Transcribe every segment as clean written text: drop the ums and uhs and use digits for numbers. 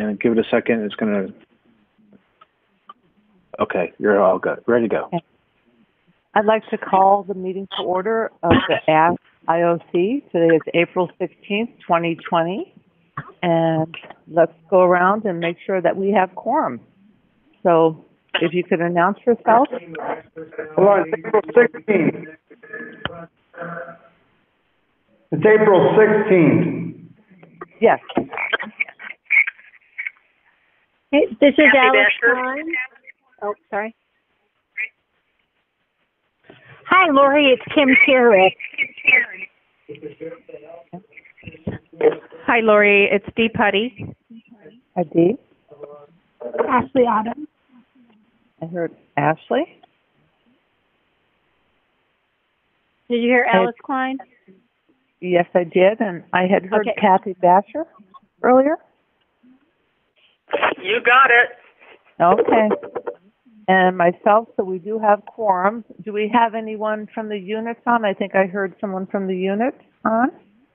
and give it a second. It's going to... Okay, you're all good. Ready to go. Okay. I'd like to call the meeting to order of the Ask IOC. Today is April 16th, 2020. And let's go around and make sure that we have quorum. So if you could announce yourself. Hello, it's April 16th. It's April 16th. Yes. Hey, this is Alice Klein. Oh, sorry. Hi, Lori. It's Kim Carrick. Hi, Lori. It's Dee Putty. Hi, Dee. Ashley Autumn. I heard Ashley. Did you hear Alice Klein? Yes, I did, and I had heard Okay. Kathy Basher earlier. You got it. Okay. And myself, so we do have quorum. Do we have anyone from the units on? I think I heard someone from the unit on.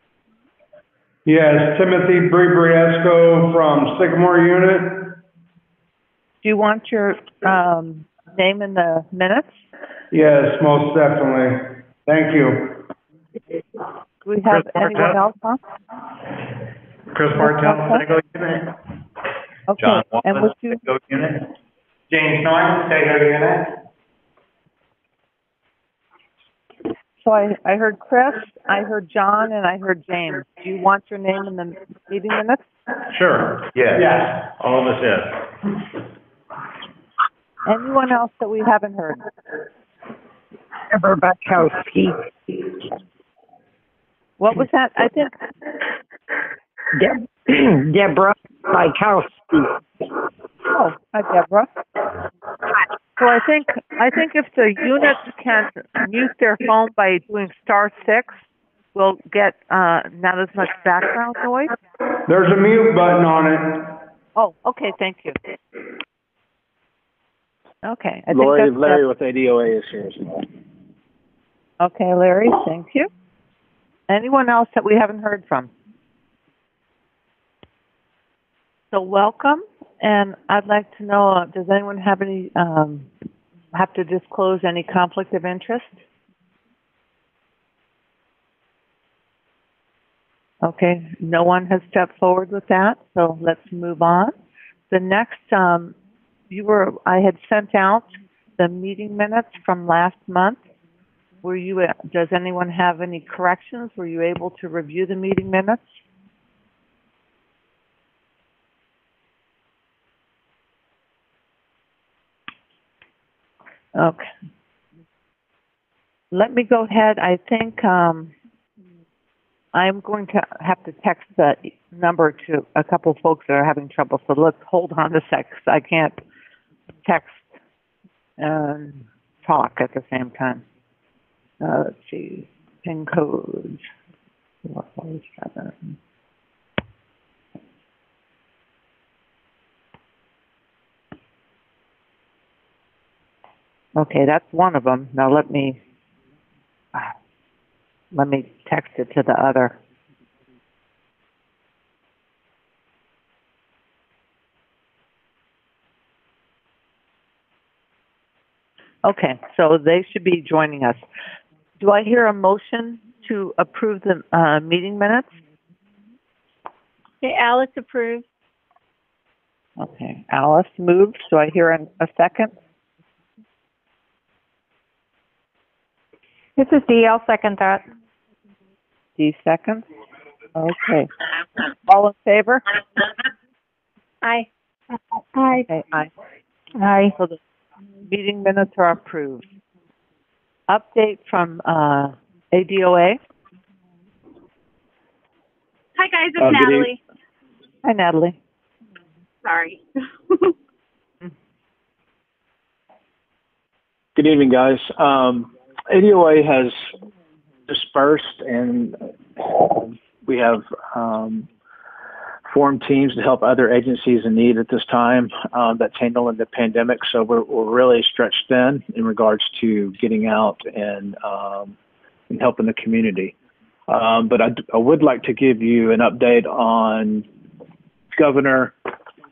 Yes, Timothy Briesco from Sycamore Unit. Do you want your name in the minutes? Yes, most definitely. Thank you. Do we have anyone else on? Chris Bartel, Sego Unit. Okay. John And Wallace, would you? Sego Unit. James Noy, Sego Unit. So I heard Chris, I heard John, and I heard James. Do you want your name in the meeting minutes? Sure. Yes. All of us, yes. Anyone else that we haven't heard? Deborah Bukowski. What was that? I think. Deborah Bukowski. Oh, hi, Deborah. So I think if the units can mute their phone by doing *6, we'll get not as much background noise. There's a mute button on it. Oh, okay, thank you. Okay, I Lori, think that's Larry with ADOA is here as well. Okay, Larry, thank you. Anyone else that we haven't heard from? So welcome, and I'd like to know, does anyone have any, have to disclose any conflict of interest? Okay, no one has stepped forward with that, so let's move on. The next, I had sent out the meeting minutes from last month. Does anyone have any corrections? Were you able to review the meeting minutes? Okay. Let me go ahead. I think I'm going to have to text the number to a couple folks that are having trouble. So let's hold on a sec, 'cause I can't text and talk at the same time. Let's see. PIN code 447. Okay, that's one of them. Now let me text it to the other. Okay, so they should be joining us. Do I hear a motion to approve the meeting minutes? Okay, Alice approves. Okay, Alice moves. Do I hear a second? This is Dee. I'll second that. Dee seconds. Okay. All in favor? Aye. Aye. Okay, aye. Aye. So the meeting minutes are approved. Update from ADOA. Hi, guys. It's Natalie. Hi, Natalie. Sorry. Good evening, guys. ADOA has dispersed, and we have formed teams to help other agencies in need at this time that's handling the pandemic. So we're really stretched thin in regards to getting out and helping the community. But I would like to give you an update on Governor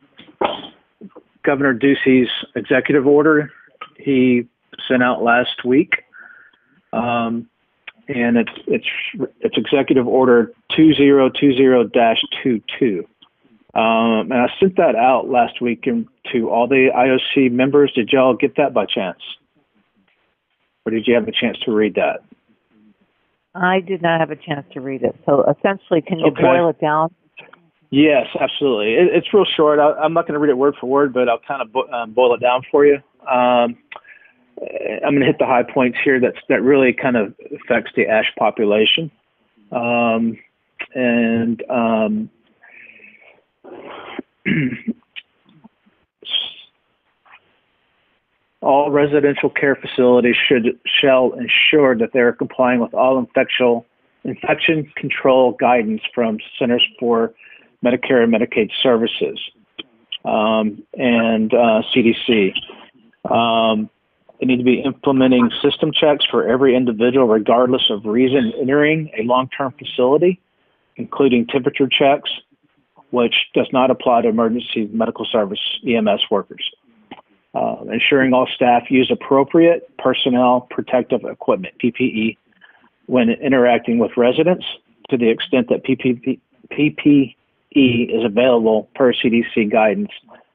Governor Ducey's executive order he sent out last week. And it's executive order 2020-22. And I sent that out last week to all the IOC members. Did y'all get that by chance? Or did you have a chance to read that? I did not have a chance to read it. So essentially, can you boil it down? Yes, absolutely. It's real short. I'm not going to read it word for word, but I'll kind of boil it down for you. I'm going to hit the high points here that really kind of affects the ash population. All residential care facilities shall ensure that they are complying with all infection control guidance from Centers for Medicare and Medicaid Services and CDC. They need to be implementing system checks for every individual, regardless of reason entering a long-term facility, including temperature checks, which does not apply to emergency medical service EMS workers. Ensuring all staff use appropriate personnel protective equipment, PPE, when interacting with residents to the extent that PPE is available per CDC guidance.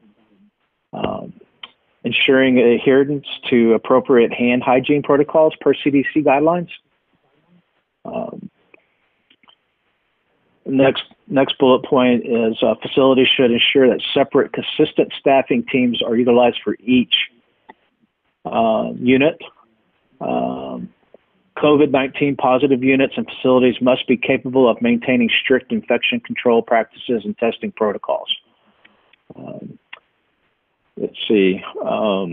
Ensuring adherence to appropriate hand hygiene protocols per CDC guidelines. Next bullet point is facilities should ensure that separate, consistent staffing teams are utilized for each unit. COVID-19 positive units and facilities must be capable of maintaining strict infection control practices and testing protocols. Let's see. All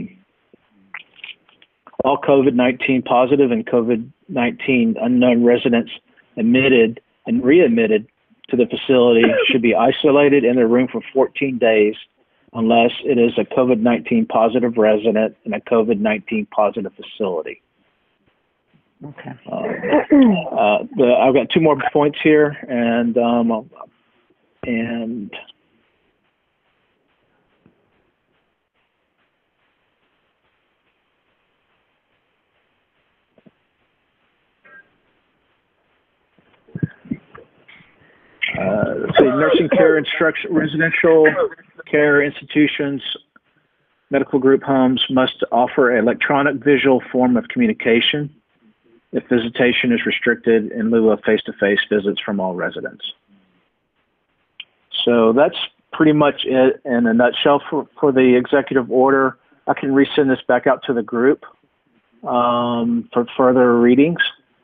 COVID-19 positive and COVID-19 unknown residents admitted and readmitted to the facility should be isolated in their room for 14 days unless it is a COVID-19 positive resident in a COVID-19 positive facility. Okay. I've got two more points here, and let's see, nursing care instruction, residential care institutions, medical group homes must offer an electronic visual form of communication if visitation is restricted in lieu of face-to-face visits from all residents. So that's pretty much it in a nutshell for the executive order. I can resend this back out to the group for further readings,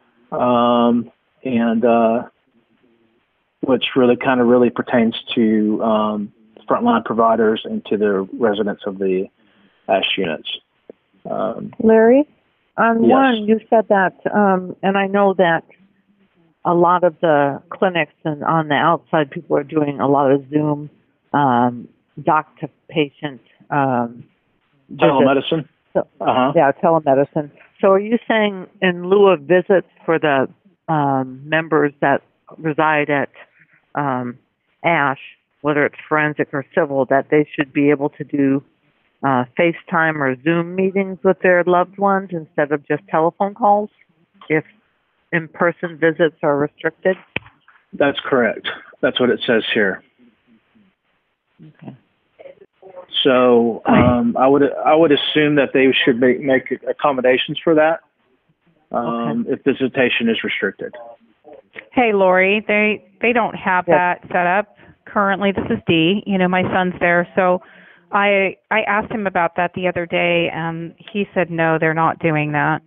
which really pertains to frontline providers and to the residents of the ASH units. Larry, on yes. one, you said that, and I know that a lot of the clinics and on the outside, people are doing a lot of Zoom doc-to-patient telemedicine? Yeah, telemedicine. So are you saying in lieu of visits for the members that reside at ASH, whether it's forensic or civil, that they should be able to do FaceTime or Zoom meetings with their loved ones instead of just telephone calls if in-person visits are restricted? That's correct. That's what it says here. Okay. So I would assume that they should make accommodations for that if visitation is restricted. Hey, Lori, they don't have that set up currently. This is Dee. My son's there, so I asked him about that the other day, and he said no, they're not doing that.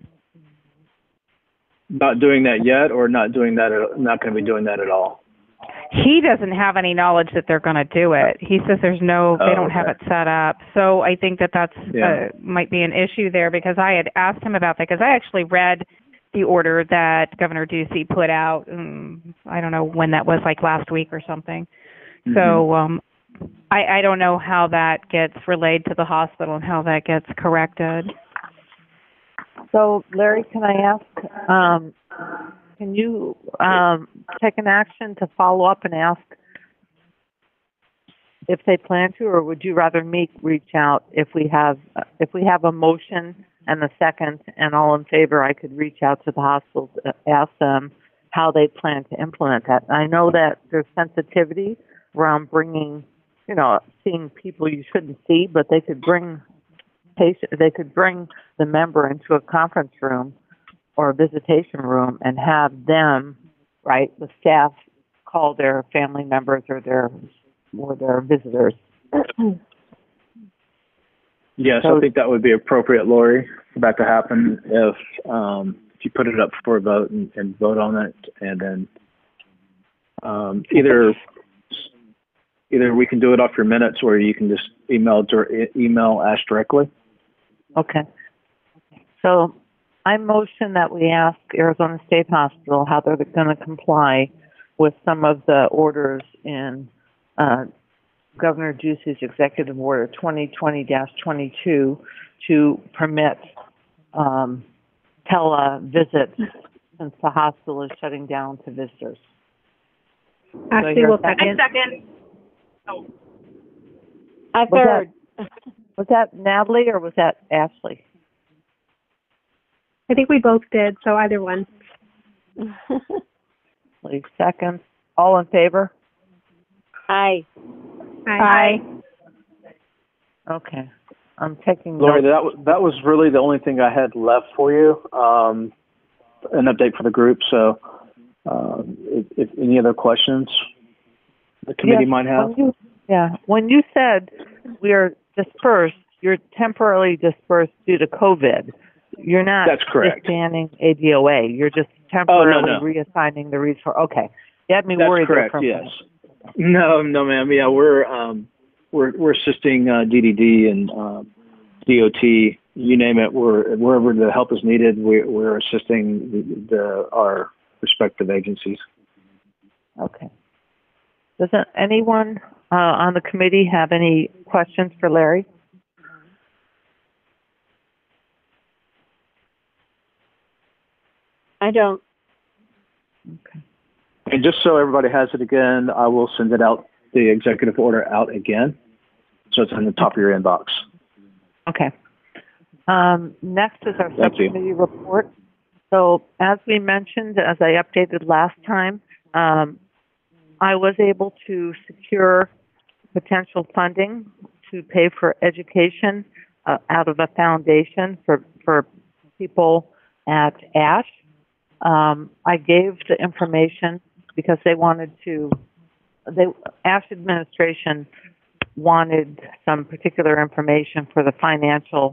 Not doing that yet, or not doing that? Not going to be doing that at all. He doesn't have any knowledge that they're going to do it. He says they don't have it set up. So I think that's might be an issue there, because I had asked him about that, because I actually read the order that Governor Ducey put out. I don't know when that was, like last week or something. Mm-hmm. So I don't know how that gets relayed to the hospital and how that gets corrected. So, Larry, can I ask, can you take an action to follow up and ask if they plan to, or would you rather me reach out if we have a motion and a second and all in favor? I could reach out to the hospitals, ask them how they plan to implement that. I know that there's sensitivity around bringing, seeing people you shouldn't see, but they could bring the member into a conference room or a visitation room and have them, right, the staff call their family members or their visitors. Yes, I think that would be appropriate, Lori, for that to happen if you put it up for a vote and vote on it, and then either we can do it off your minutes or you can just email Ash directly. Okay. So I motion that we ask Arizona State Hospital how they're going to comply with some of the orders in Governor Ducey's Executive Order 2020-22 to permit televisits since the hospital is shutting down to visitors. Ashley will second. I second. Oh. I third. Was that Natalie or was that Ashley? I think we both did, so either one. Please, second. All in favor? Aye. Aye. Okay. I'm taking Lori, notes. that was really the only thing I had left for you, an update for the group. So if any other questions the committee might have. When you said we are dispersed, you're temporarily dispersed due to COVID. You're not That's correct. disbanding ADOA. You're just temporarily reassigning the resource. Okay. You had me worried. That's correct, yes. No, ma'am. Yeah, we're assisting DDD and DOT, you name it. Wherever the help is needed, we're assisting our respective agencies. Okay. Does anyone on the committee have any questions for Larry? I don't. Okay. And just so everybody has it again, I will send it out, the executive order out again, so it's on the top of your inbox. Okay. Next is our subcommittee report. So as we mentioned, as I updated last time, I was able to secure potential funding to pay for education out of a foundation for people at ASH. I gave the information because ASH administration wanted some particular information for the financial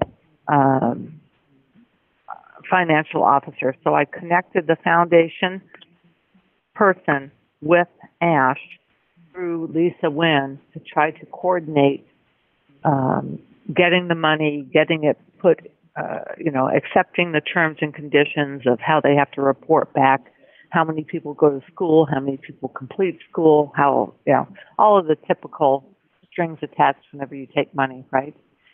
officer. So I connected the foundation person with ASH through Lisa Wynn to try to coordinate getting the money, getting it put, accepting the terms and conditions of how they have to report back, how many people go to school, how many people complete school, all of the typical strings attached whenever you take money, right?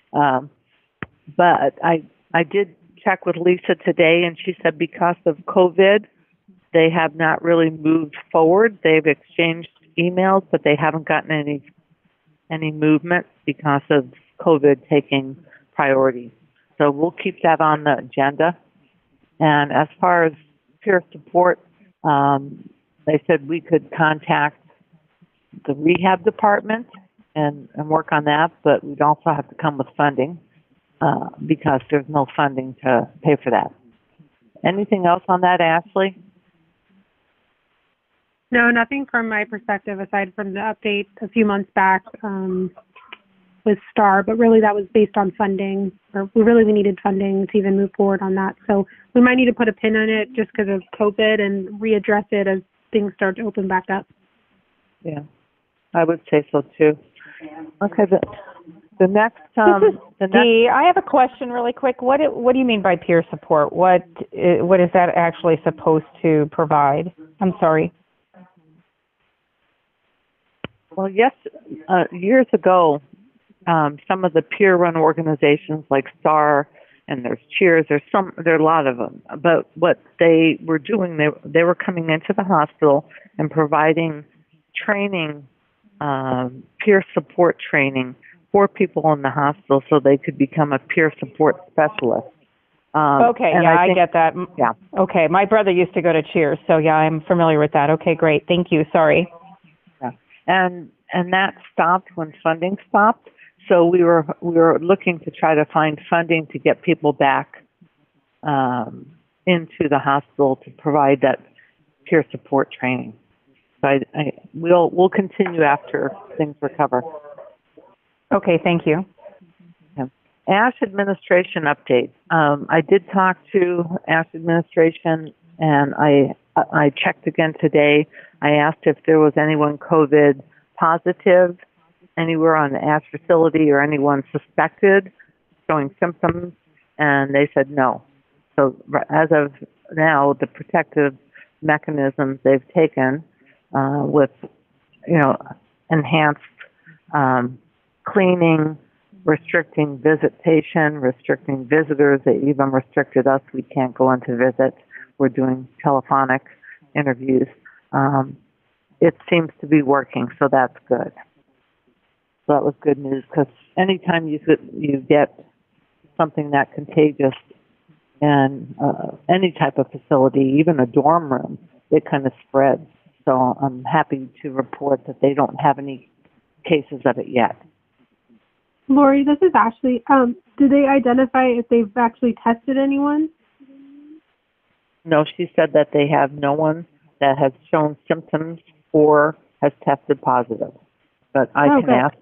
But I did check with Lisa today, and she said because of COVID, they have not really moved forward. They've exchanged emails, but they haven't gotten any movement because of COVID taking priority. So we'll keep that on the agenda. And as far as peer support, they said we could contact the rehab department and work on that, but we'd also have to come with funding because there's no funding to pay for that. Anything else on that, Ashley? No, nothing from my perspective aside from the update a few months back with STAR, but really that was based on funding, or we needed funding to even move forward on that. So we might need to put a pin on it just because of COVID and readdress it as things start to open back up. Yeah, I would say so too. Okay, the next, Dee, I have a question really quick. What do you mean by peer support? What is that actually supposed to provide? I'm sorry. Well, yes, years ago, some of the peer-run organizations like STAR and there's Cheers, there are a lot of them. But what they were doing, they were coming into the hospital and providing training peer support training for people in the hospital so they could become a peer support specialist. Okay, yeah, I get that. Yeah. Okay, my brother used to go to Cheers, so yeah, I'm familiar with that. Okay, great. Thank you. Sorry. Yeah. And that stopped when funding stopped. So we were looking to try to find funding to get people back into the hospital to provide that peer support training. So we'll continue after things recover. Okay, thank you. ASH administration update. I did talk to ASH administration, and I checked again today. I asked if there was anyone COVID positive anywhere on the ASH facility or anyone suspected showing symptoms, and they said no. So as of now, the protective mechanisms they've taken with, enhanced cleaning, restricting visitation, restricting visitors. They even restricted us. We can't go in to visit. We're doing telephonic interviews. It seems to be working, so that's good. So that was good news, because anytime you get something that contagious in any type of facility, even a dorm room, it kind of spreads. So I'm happy to report that they don't have any cases of it yet. Lori, this is Ashley. Do they identify if they've actually tested anyone? No, she said that they have no one that has shown symptoms or has tested positive. But I can ask.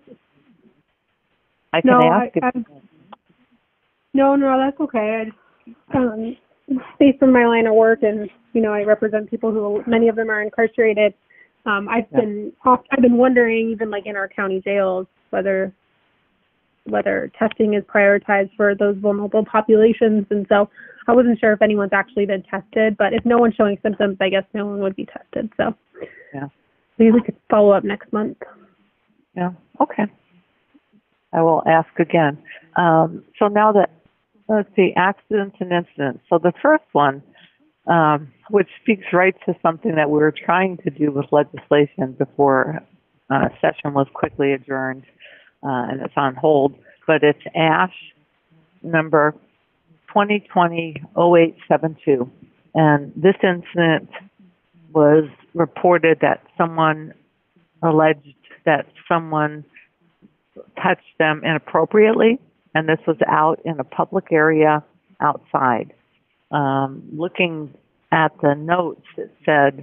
I can ask. No, that's okay. I just, based on my line of work, and I represent people who, many of them are incarcerated. I've been wondering, even like in our county jails, whether testing is prioritized for those vulnerable populations. And so I wasn't sure if anyone's actually been tested, but if no one's showing symptoms, I guess no one would be tested. So maybe we could follow up next month. Yeah, okay. I will ask again. So now that, let's see, accidents and incidents. So the first one, which speaks right to something that we were trying to do with legislation before session was quickly adjourned, and it's on hold, but it's ASH number 2020-0872. And this incident was reported that someone alleged that someone touched them inappropriately, and this was out in a public area outside. Looking at the notes, it said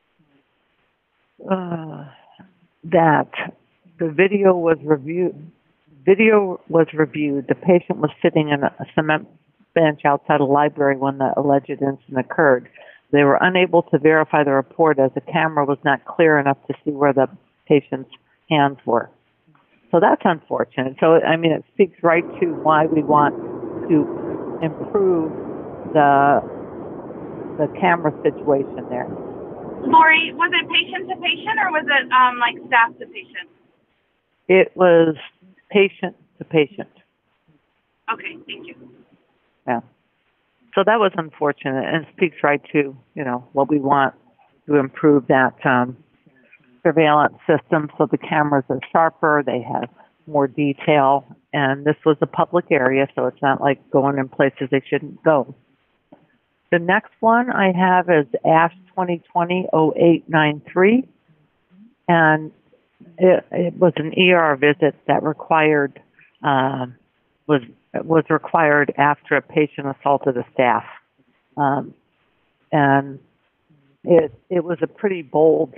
that the video was reviewed. The patient was sitting in a cement bench outside a library when the alleged incident occurred. They were unable to verify the report as the camera was not clear enough to see where the patient's hands were. So that's unfortunate. So, it speaks right to why we want to improve the camera situation there. Lori, was it patient to patient or was it like staff to patient? It was patient to patient. Okay, thank you. Yeah. So that was unfortunate, and it speaks right to, what we want to improve that surveillance system so the cameras are sharper, they have more detail, and this was a public area, so it's not like going in places they shouldn't go. The next one I have is ASH 2020-0893, and it was an ER visit that required was required after a patient assaulted a staff, and it was a pretty bold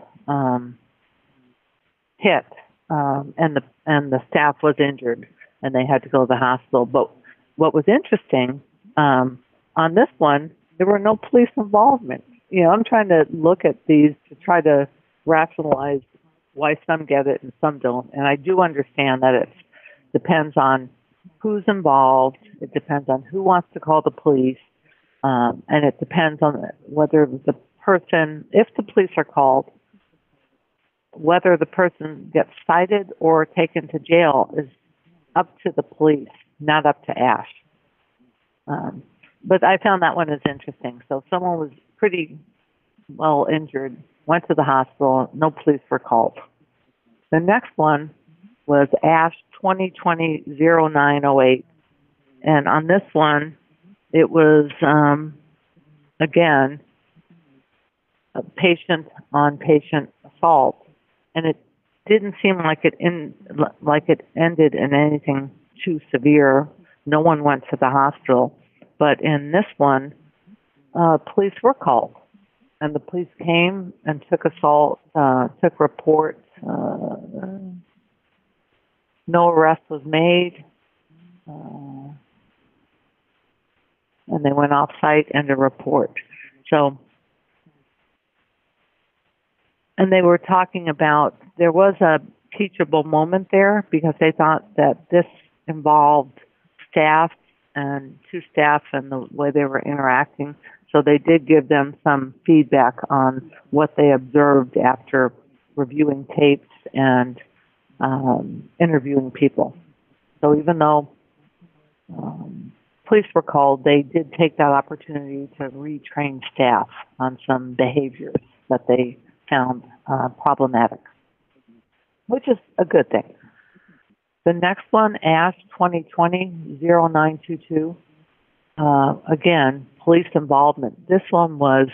hit, and the staff was injured, and they had to go to the hospital. But what was interesting on this one, there were no police involvement. I'm trying to look at these to try to rationalize why some get it and some don't. And I do understand that it depends on who's involved. It depends on who wants to call the police. And it depends on whether the person, if the police are called, whether the person gets cited or taken to jail is up to the police, not up to ASH. But I found that one is interesting. So someone was pretty well injured, went to the hospital, no police were called. The next one was ASH 2020-0908. And on this one, it was, again, a patient-on-patient assault. And it didn't seem like it ended in anything too severe. No one went to the hospital. But in this one, police were called. And the police came and took reports. No arrest was made. And they went off site and a report. So, and they were talking about, there was a teachable moment there because they thought that this involved staff and two staff and the way they were interacting. So they did give them some feedback on what they observed after reviewing tapes and interviewing people. So even though police were called, they did take that opportunity to retrain staff on some behaviors that they found problematic, which is a good thing. The next one, ASH 2020-0922, again, police involvement. This one was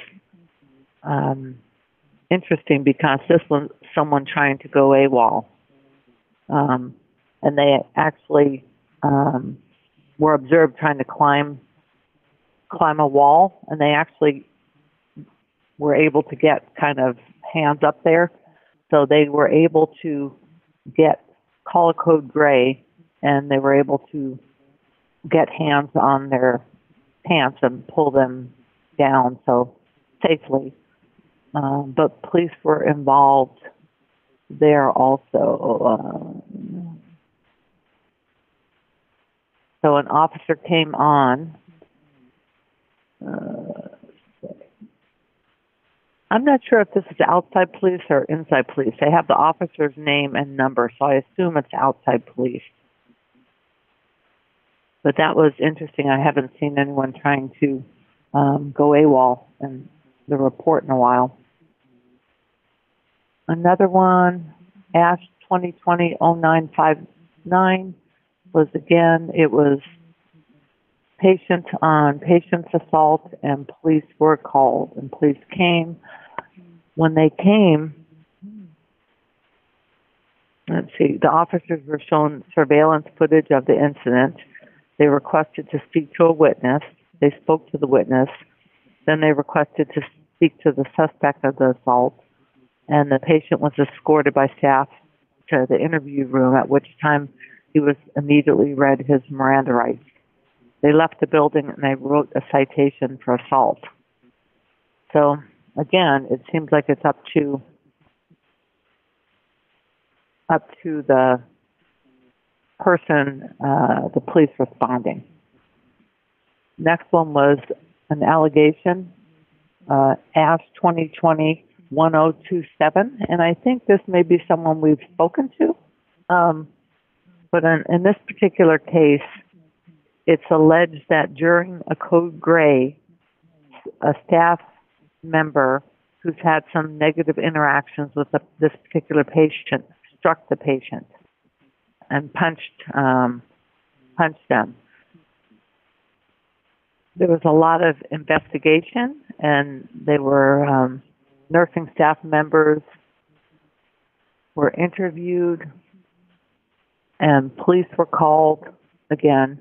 interesting because this was someone trying to go AWOL. And they actually were observed trying to climb a wall, and they actually were able to get kind of hands up there. So they were able to call a code gray, and they were able to get hands on their pants and pull them down safely. But police were involved there also. So an officer came on. I'm not sure if this is outside police or inside police. They have the officer's name and number, so I assume it's outside police. But that was interesting. I haven't seen anyone trying to go AWOL in the report in a while. Another one, ASH 2020-0959, was again, it was patient on patient's assault, and police were called, and police came. When they came, let's see, the officers were shown surveillance footage of the incident. They requested to speak to a witness. They spoke to the witness. Then they requested to speak to the suspect of the assault, and the patient was escorted by staff to the interview room, at which time he was immediately read his Miranda rights. They left the building and they wrote a citation for assault. So, again, it seems like it's up to the person, the police responding. Next one was an allegation, ASH 2020-1027, and I think this may be someone we've spoken to. But in this particular case, it's alleged that during a code gray, a staff member who's had some negative interactions with this particular patient struck the patient and punched them. There was a lot of investigation, and they were nursing staff members were interviewed, and police were called again.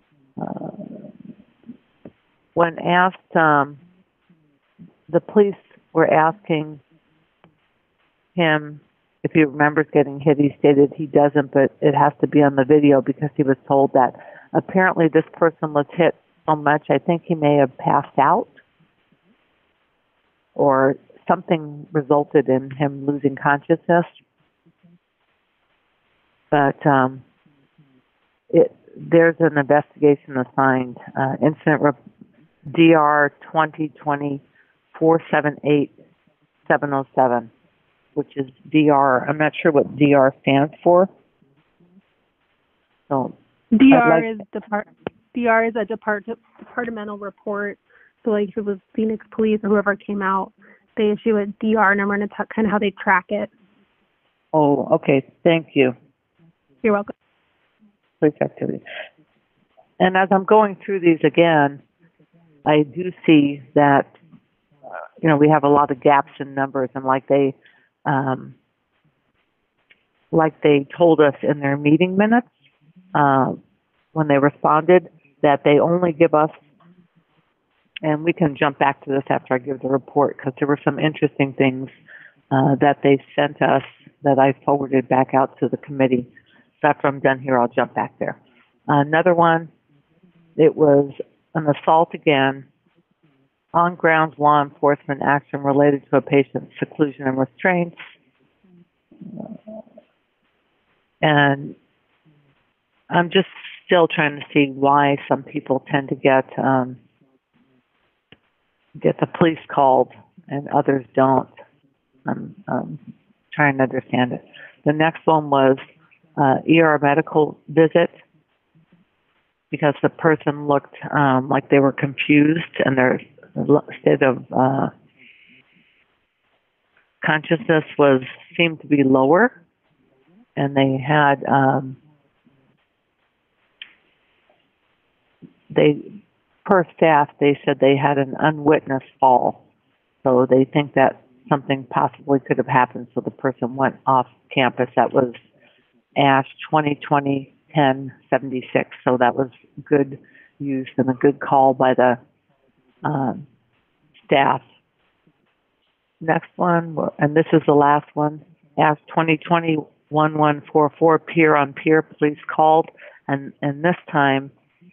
When asked, the police were asking him if he remembers getting hit. He stated he doesn't, but it has to be on the video because he was told that apparently this person was hit so much, I think he may have passed out, or something resulted in him losing consciousness. But there's an investigation assigned, incident DR 2020-478-707, which is DR. I'm not sure what DR stands for. So DR is a departmental report. So like if it was Phoenix Police or whoever came out, they issue a DR number, and it's kind of how they track it. Oh, okay. Thank you. You're welcome. Police activity. And as I'm going through these again, I do see that, we have a lot of gaps in numbers, and like they told us in their meeting minutes, when they responded, that they only give us, and we can jump back to this after I give the report, because there were some interesting things that they sent us that I forwarded back out to the committee. So after I'm done here, I'll jump back there. Another one, it was an assault again, on grounds law enforcement action related to a patient's seclusion and restraints. And I'm just still trying to see why some people tend to get the police called and others don't. I'm trying to understand it. The next one was ER medical visit, because the person looked like they were confused and their state of consciousness seemed to be lower, and they had per staff they said they had an unwitnessed fall, so they think that something possibly could have happened, so the person went off campus. That was ASH 2020-1076, so that was good use and a good call by the staff. Next one, and this is the last one, ASH 2020-1144, peer-on-peer police called, and this time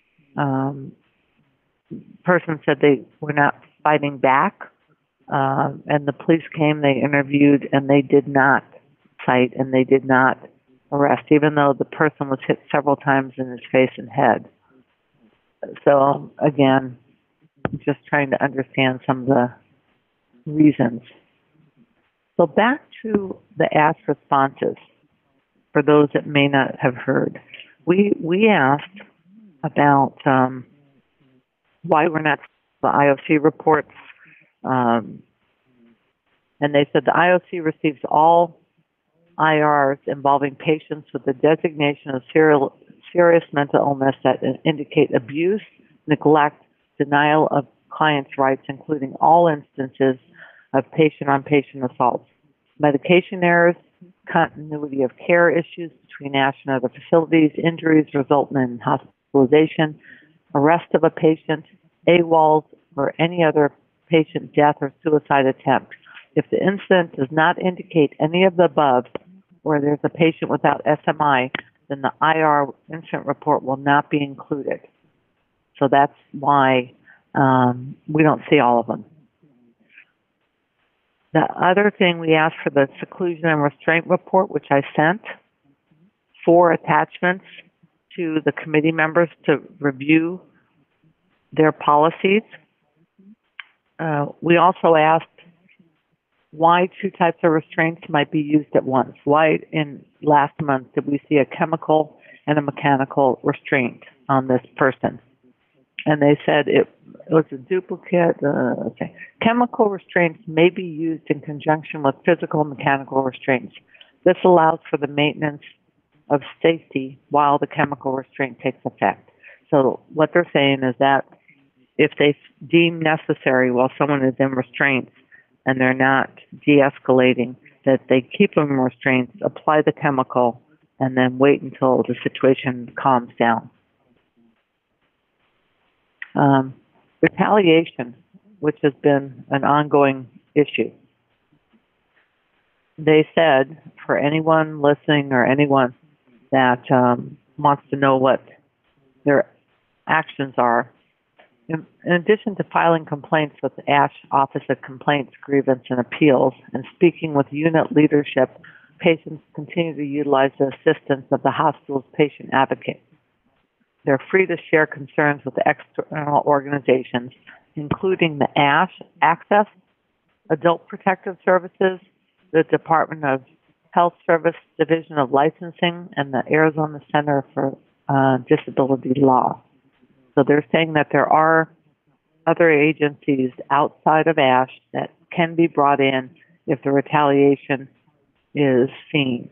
person said they were not fighting back, and the police came, they interviewed, and they did not cite and they did not arrest, even though the person was hit several times in his face and head. So again, just trying to understand some of the reasons. So back to the ASH responses, for those that may not have heard. We asked about why we're not the IOC reports, and they said the IOC receives all IRs involving patients with the designation of serious mental illness that indicate abuse, neglect, denial of clients' rights, including all instances of patient-on-patient assaults, medication errors, continuity of care issues between ASH and other facilities, injuries resulting in hospitalization, arrest of a patient, AWOLs, or any other patient death or suicide attempt. If the incident does not indicate any of the above, or there's a patient without SMI, then the IR incident report will not be included. So that's why we don't see all of them. The other thing, we asked for the seclusion and restraint report, which I sent, 4 attachments to the committee members to review their policies. We also asked why 2 types of restraints might be used at once. Why in last month did we see a chemical and a mechanical restraint on this person? And they said it was a duplicate. Okay. Chemical restraints may be used in conjunction with physical and mechanical restraints. This allows for the maintenance of safety while the chemical restraint takes effect. So what they're saying is that if they deem necessary while someone is in restraints and they're not de-escalating, that they keep them in restraints, apply the chemical, and then wait until the situation calms down. Retaliation, which has been an ongoing issue. They said, for anyone listening or anyone that wants to know what their actions are, in addition to filing complaints with the ASH Office of Complaints, Grievance, and Appeals, and speaking with unit leadership, patients continue to utilize the assistance of the hospital's patient advocate. They're free to share concerns with external organizations, including the ASH, Access, Adult Protective Services, the Department of Health Service Division of Licensing, and the Arizona Center for Disability Law. So they're saying that there are other agencies outside of ASH that can be brought in if the retaliation is seen.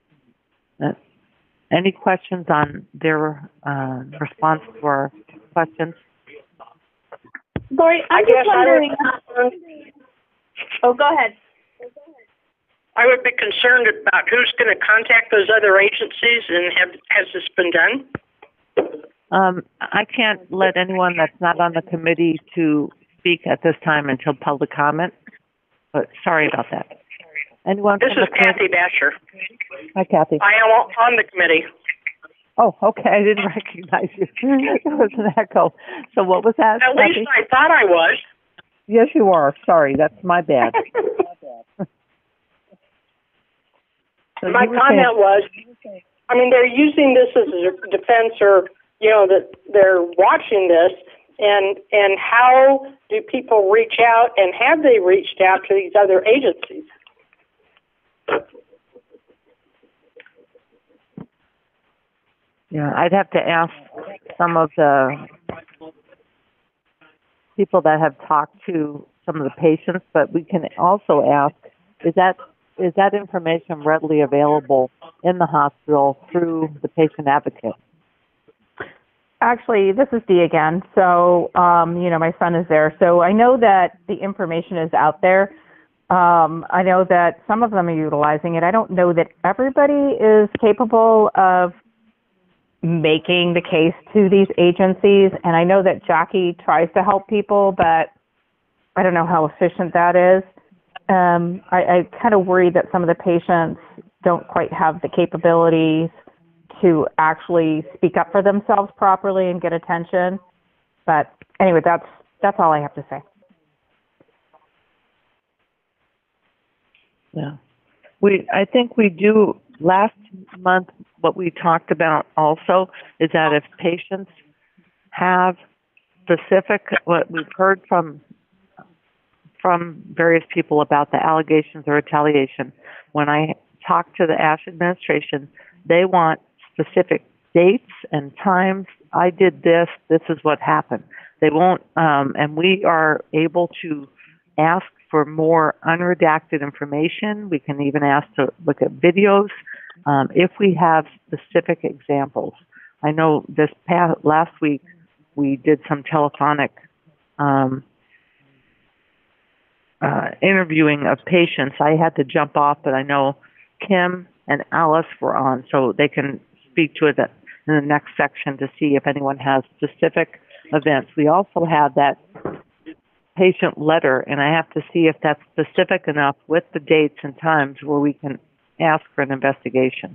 Any questions on their response to our questions? Lori, I'm just wondering. Oh, go ahead. I would be concerned about who's going to contact those other agencies, and has this been done? I can't let anyone that's not on the committee to speak at this time until public comment, but sorry about that. Anyone? This is Kathy Basher. Hi, Kathy. I am on the committee. Oh, okay. I didn't recognize you. There was an echo. So what was that, At Kathy? least I thought I was. Yes, you are. Sorry, that's my bad. So my comment was, I mean, they're using this as a defense, or, you know, that they're watching this, and how do people reach out, and have they reached out to these other agencies? Yeah, I'd have to ask some of the people that have talked to some of the patients, but we can also ask, is that information readily available in the hospital through the patient advocate? Actually, this is Dee again. So, my son is there. So I know that the information is out there. I know that some of them are utilizing it. I don't know that everybody is capable of making the case to these agencies. And I know that Jackie tries to help people, but I don't know how efficient that is. I kind of worry that some of the patients don't quite have the capabilities to actually speak up for themselves properly and get attention. But anyway, that's all I have to say. Yeah. I think we do. Last month, what we talked about also is that if patients have specific, what we've heard from various people about the allegations of retaliation, when I talk to the ASH administration, they want specific dates and times. I did this is what happened. They won't, and we are able to ask for more unredacted information. We can even ask to look at videos if we have specific examples. I know last week we did some telephonic interviewing of patients. I had to jump off, but I know Kim and Alice were on, so they can speak to it in the next section to see if anyone has specific events. We also have that patient letter, and I have to see if that's specific enough with the dates and times where we can ask for an investigation,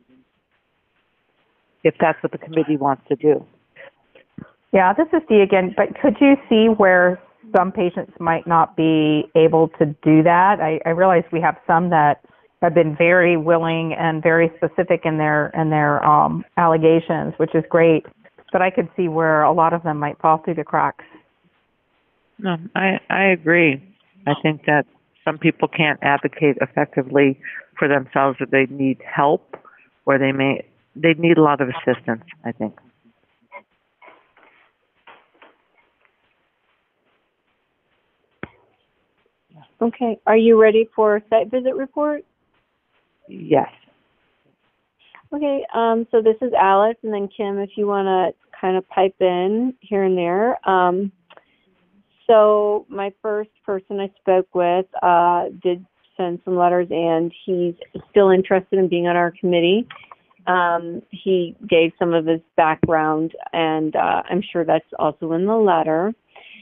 if that's what the committee wants to do. Yeah, this is Dee again, but could you see where some patients might not be able to do that? I realize we have some that have been very willing and very specific in their allegations, which is great, but I could see where a lot of them might fall through the cracks. No, I agree. I think that some people can't advocate effectively for themselves, or they need help, or they need a lot of assistance, I think. Okay. Are you ready for a site visit report? Yes. Okay. So this is Alice, and then Kim, if you want to kind of pipe in here and there. So my first person I spoke with did send some letters, and he's still interested in being on our committee. He gave some of his background, and I'm sure that's also in the letter.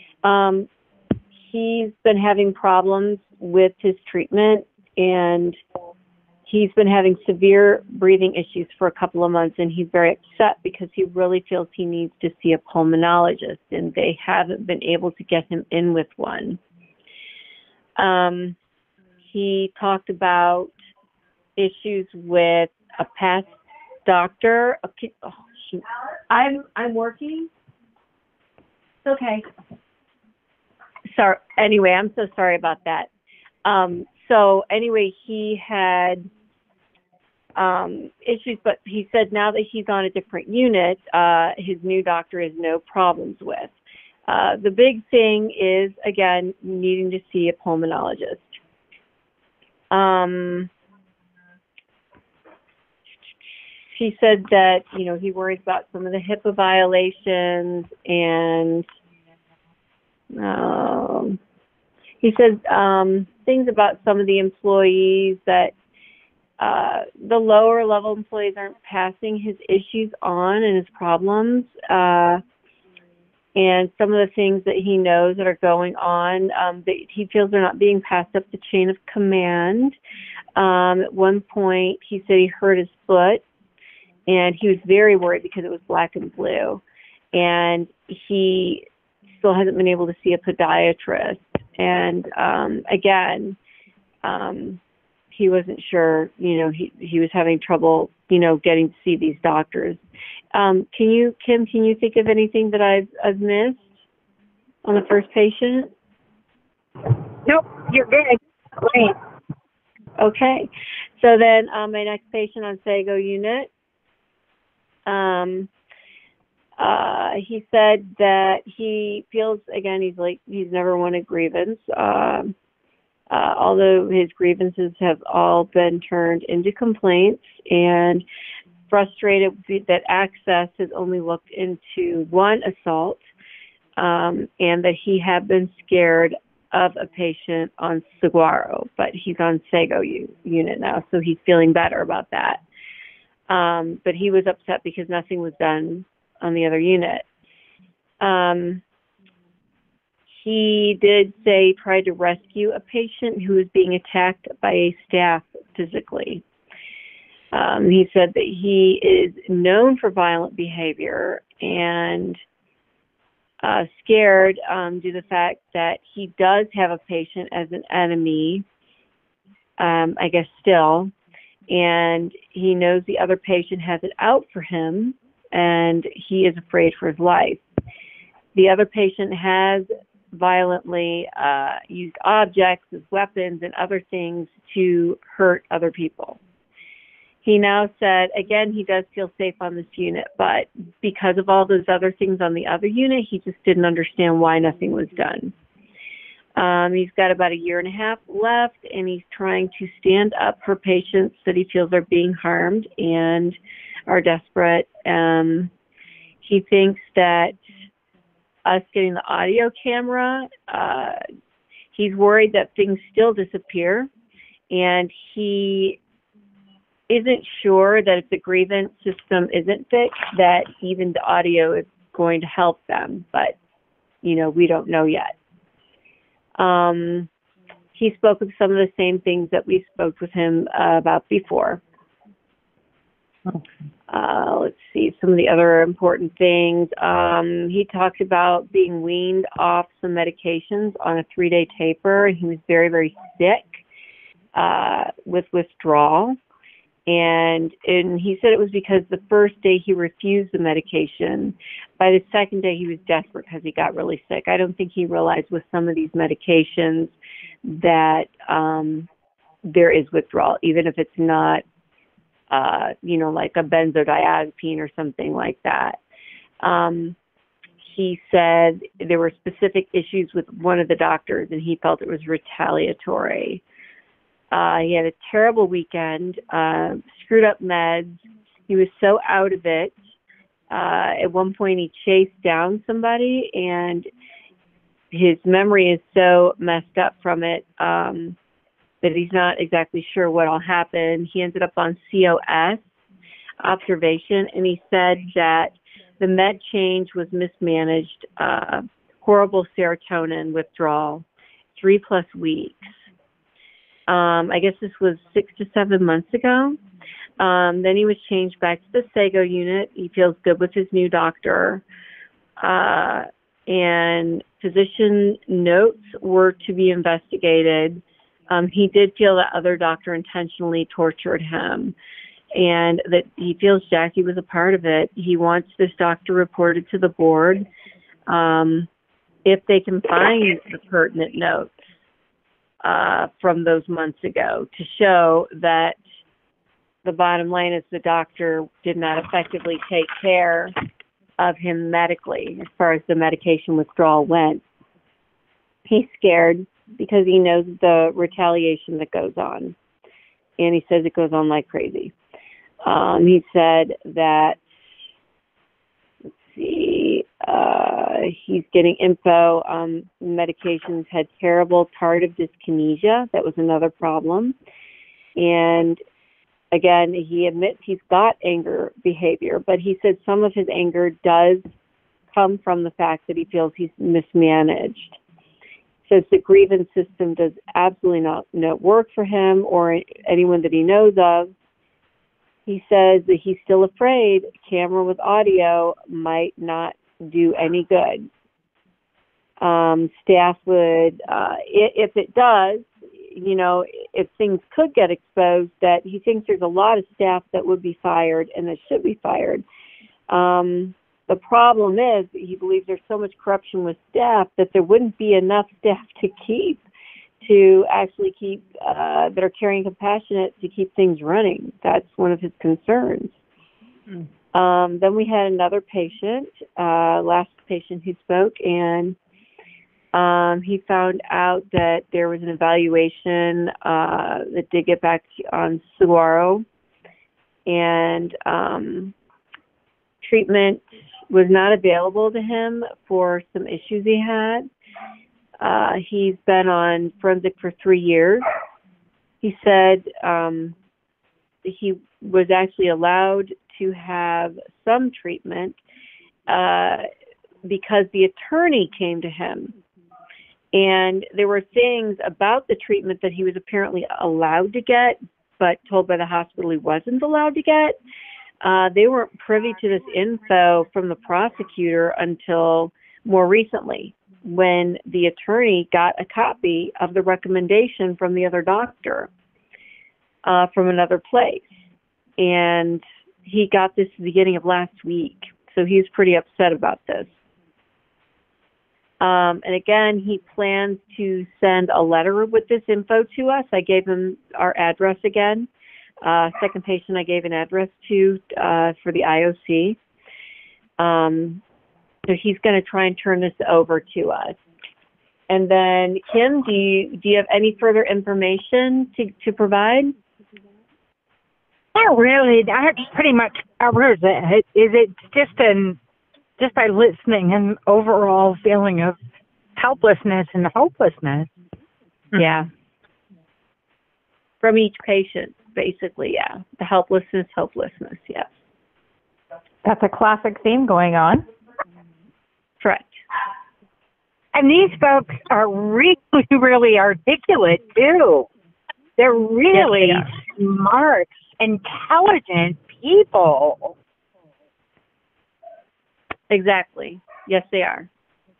He's been having problems with his treatment, and he's been having severe breathing issues for a couple of months, and he's very upset because he really feels he needs to see a pulmonologist, and they haven't been able to get him in with one. He talked about issues with a past doctor. Okay. Oh, shoot. I'm working. It's okay. Sorry. Anyway, I'm so sorry about that. So anyway, he had issues, but he said now that he's on a different unit, his new doctor has no problems with. The big thing is, again, needing to see a pulmonologist. she said that, he worries about some of the HIPAA violations, and he says things about some of the employees that the lower level employees aren't passing his issues on and his problems, and some of the things that he knows that are going on, that he feels are not being passed up the chain of command. At one point, he said he hurt his foot, and he was very worried because it was black and blue, and he still hasn't been able to see a podiatrist. And again, he wasn't sure, he was having trouble, getting to see these doctors. Kim, can you think of anything that I've missed on the first patient? Nope, you're good. Great. Okay. So then my next patient on Sago unit, he said that he feels, again, he's never won a grievance, although his grievances have all been turned into complaints, and frustrated that Access has only looked into one assault, and that he had been scared of a patient on Saguaro, but he's on Sago unit now, so he's feeling better about that. But he was upset because nothing was done on the other unit. He did say he tried to rescue a patient who was being attacked by a staff physically. He said that he is known for violent behavior and scared due to the fact that he does have a patient as an enemy, I guess still, and he knows the other patient has it out for him, and he is afraid for his life. The other patient has violently used objects as weapons and other things to hurt other people. He now said, again, he does feel safe on this unit, but because of all those other things on the other unit, he just didn't understand why nothing was done. He's got about 1.5 years left, and he's trying to stand up for patients that he feels are being harmed and are desperate. He thinks that us getting the audio camera, he's worried that things still disappear, and he isn't sure that if the grievance system isn't fixed, that even the audio is going to help them, but, we don't know yet. He spoke of some of the same things that we spoke with him about before. Let's see, some of the other important things. He talked about being weaned off some medications on a 3-day taper. He was very, very sick with withdrawal. And he said it was because the first day he refused the medication. By the second day, he was desperate because he got really sick. I don't think he realized with some of these medications that there is withdrawal, even if it's not, like a benzodiazepine or something like that. He said there were specific issues with one of the doctors, and he felt it was retaliatory. He had a terrible weekend, screwed up meds. He was so out of it. At one point, he chased down somebody, and his memory is so messed up from it that he's not exactly sure what all happened. He ended up on COS observation, and he said that the med change was mismanaged, horrible serotonin withdrawal, 3+ weeks. I guess this was 6 to 7 months ago. Then he was changed back to the Sago unit. He feels good with his new doctor. And physician notes were to be investigated. He did feel that other doctor intentionally tortured him, and that he feels Jackie was a part of it. He wants this doctor reported to the board if they can find the pertinent notes from those months ago to show that the bottom line is the doctor did not effectively take care of him medically as far as the medication withdrawal went. He's scared because he knows the retaliation that goes on, and he says it goes on like crazy. He said that, let's see, he's getting info. Medications had terrible tardive dyskinesia. That was another problem. And again, he admits he's got anger behavior, but he said some of his anger does come from the fact that he feels he's mismanaged. Says the grievance system does absolutely not work for him or anyone that he knows of. He says that he's still afraid a camera with audio might not do any good. Staff would, if it does, you know, if things could get exposed, that he thinks there's a lot of staff that would be fired and that should be fired. The problem is that he believes there's so much corruption with staff that there wouldn't be enough staff to actually keep that are caring, compassionate, to keep things running. That's one of his concerns. Then we had another patient, last patient who spoke, and he found out that there was an evaluation that did get back on Saguaro, and treatment was not available to him for some issues he had. He's been on forensic for 3 years. He said he was actually allowed to have some treatment because the attorney came to him. And there were things about the treatment that he was apparently allowed to get, but told by the hospital he wasn't allowed to get. They weren't privy to this info from the prosecutor until more recently, when the attorney got a copy of the recommendation from the other doctor from another place. And he got this at the beginning of last week, so he's pretty upset about this. And again, he plans to send a letter with this info to us. I gave him our address again. Second patient I gave an address to for the IOC. So he's going to try and turn this over to us. And then, Kim, do you have any further information to provide? Not really. That pretty much covers it. It's just by listening, an overall feeling of helplessness and hopelessness. Yeah. From each patient, basically, yeah. The helplessness, hopelessness, yes. That's a classic theme going on. Correct. And these folks are really, really articulate, too. They're really smart, intelligent people. Exactly. Yes, they are.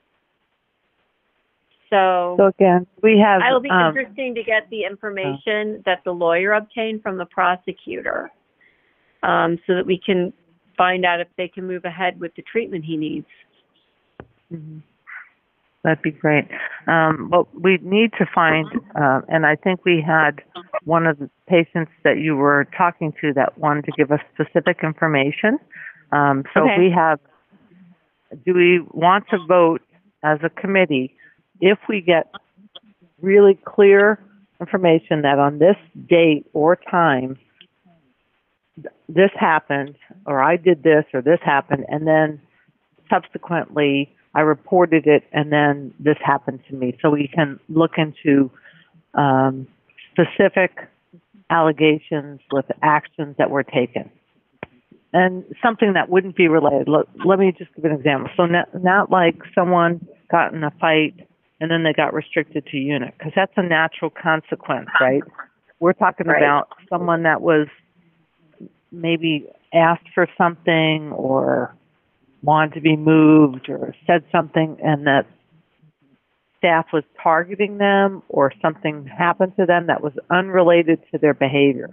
So again, we have. It'll be interesting to get the information that the lawyer obtained from the prosecutor, so that we can find out if they can move ahead with the treatment he needs. Mm-hmm. That'd be great. Well, we need to find, and I think we had one of the patients that you were talking to that wanted to give us specific information. We have. Do we want to vote as a committee if we get really clear information that on this date or time this happened, or I did this, or this happened, and then subsequently I reported it, and then this happened to me, so we can look into specific allegations with actions that were taken. And something that wouldn't be related. Let me just give an example. So not like someone got in a fight and then they got restricted to unit, because that's a natural consequence, right? We're talking about someone that was maybe asked for something or wanted to be moved or said something, and that staff was targeting them or something happened to them that was unrelated to their behavior.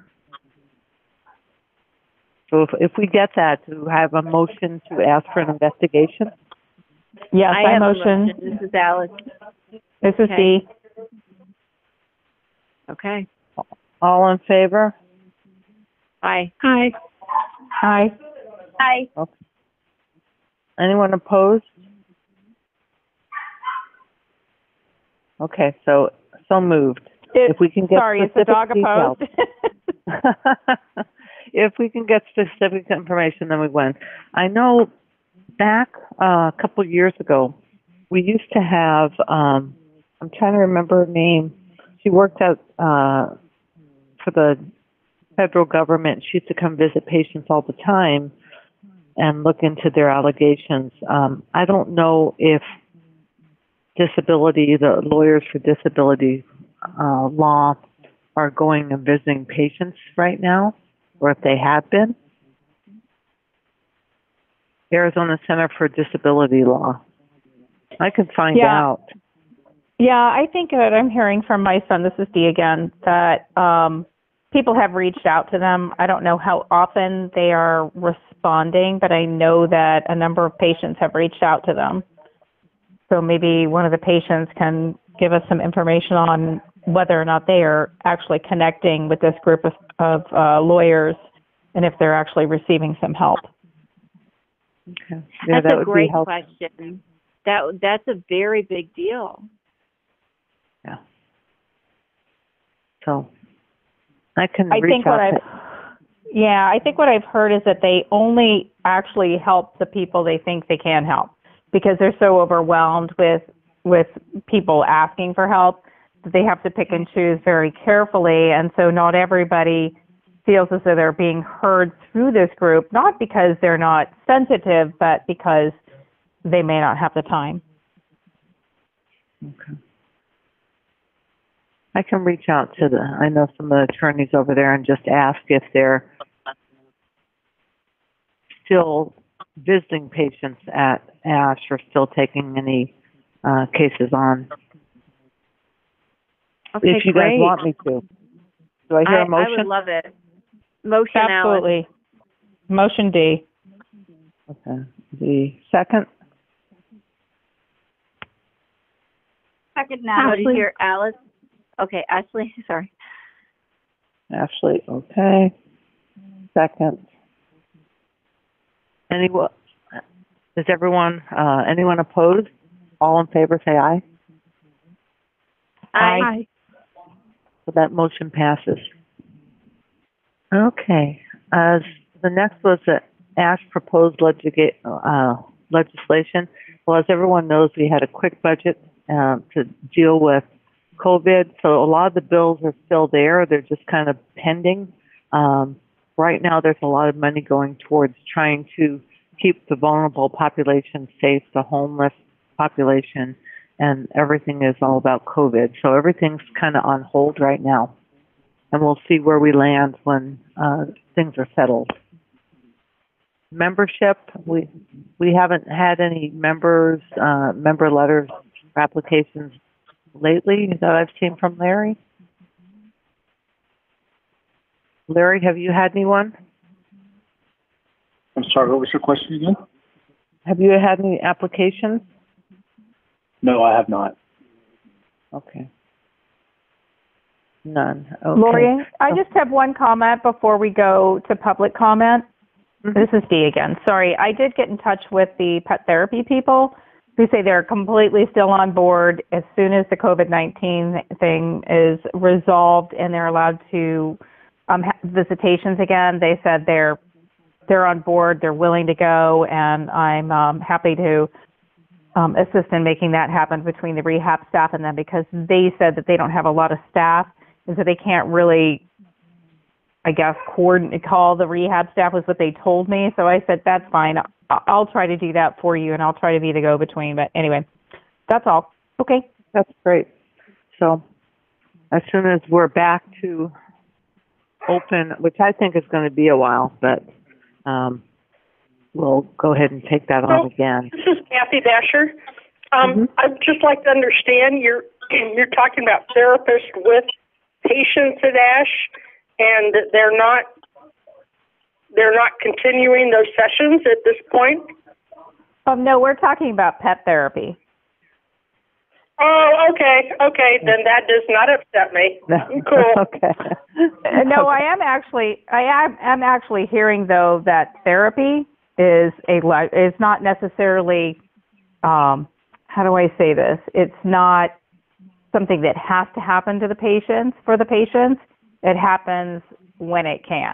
So if we get that, to have a motion to ask for an investigation? Yes, I have motion. A motion. This is Alice. This is Dee. Okay. All in favor? Aye. Aye. Aye. Aye. Okay. Anyone opposed? Okay, so moved. If we can get sorry, is the dog details. opposed? if we can get specific information, then we win. I know back a couple of years ago, we used to have, I'm trying to remember her name. She worked at, for the federal government. She used to come visit patients all the time and look into their allegations. I don't know if the lawyers for disability law are going and visiting patients right now, or if they have been. Arizona Center for Disability Law. I can find out. Yeah, I think that I'm hearing from my son, this is Dee again, that people have reached out to them. I don't know how often they are responding, but I know that a number of patients have reached out to them. So maybe one of the patients can give us some information on whether or not they are actually connecting with this group of lawyers and if they're actually receiving some help. Okay. Yeah, that's that a great would be question. That's a very big deal. Yeah. So I can reach out. I think what I've heard is that they only actually help the people they think they can help because they're so overwhelmed with people asking for help that they have to pick and choose very carefully. And so not everybody feels as though they're being heard through this group, not because they're not sensitive, but because they may not have the time. Okay. I can reach out to I know some of the attorneys over there and just ask if they're still visiting patients at ASH or still taking any cases on. Okay, if you guys want me to. Do I hear a motion? I would love it. Motion, absolutely. Alice. Motion D. Okay. The second? Second now. Ashley. Here, Alice. Okay, Ashley, sorry. Ashley, okay. Second. Anyone? Is anyone opposed? All in favor, say aye. Aye. So that motion passes. Okay. The next was the ASH proposed legislation. Well, as everyone knows, we had a quick budget to deal with COVID, so a lot of the bills are still there. They're just kind of pending. Right now, there's a lot of money going towards trying to keep the vulnerable population safe, the homeless population, and everything is all about COVID. So everything's kind of on hold right now, and we'll see where we land when things are settled. Membership, we haven't had any member letters or applications lately that I've seen from Larry. Larry, have you had anyone? I'm sorry, what was your question again? Have you had any applications? No, I have not. Okay. None. Okay. Lori, I just have one comment before we go to public comment. Mm-hmm. This is Dee again. Sorry, I did get in touch with the pet therapy people who say they're completely still on board as soon as the COVID-19 thing is resolved and they're allowed to have visitations again. They said they're on board, they're willing to go, and I'm happy to assist in making that happen between the rehab staff and them because they said that they don't have a lot of staff and so they can't really, I guess, call the rehab staff was what they told me. So I said, that's fine. I'll try to do that for you and I'll try to be the go-between. But anyway, that's all. Okay. That's great. So as soon as we're back to open, which I think is going to be a while, but we'll go ahead and take that on again. This is Kathy Dasher. I'd just like to understand, you're talking about therapists with patients at ASH, and they're not continuing those sessions at this point? No, we're talking about pet therapy. Oh, okay. Then that does not upset me. No. Cool. Okay. No, I am actually hearing though that therapy is not necessarily how do I say this? It's not something that has to happen to the patients for the patients. It happens when it can.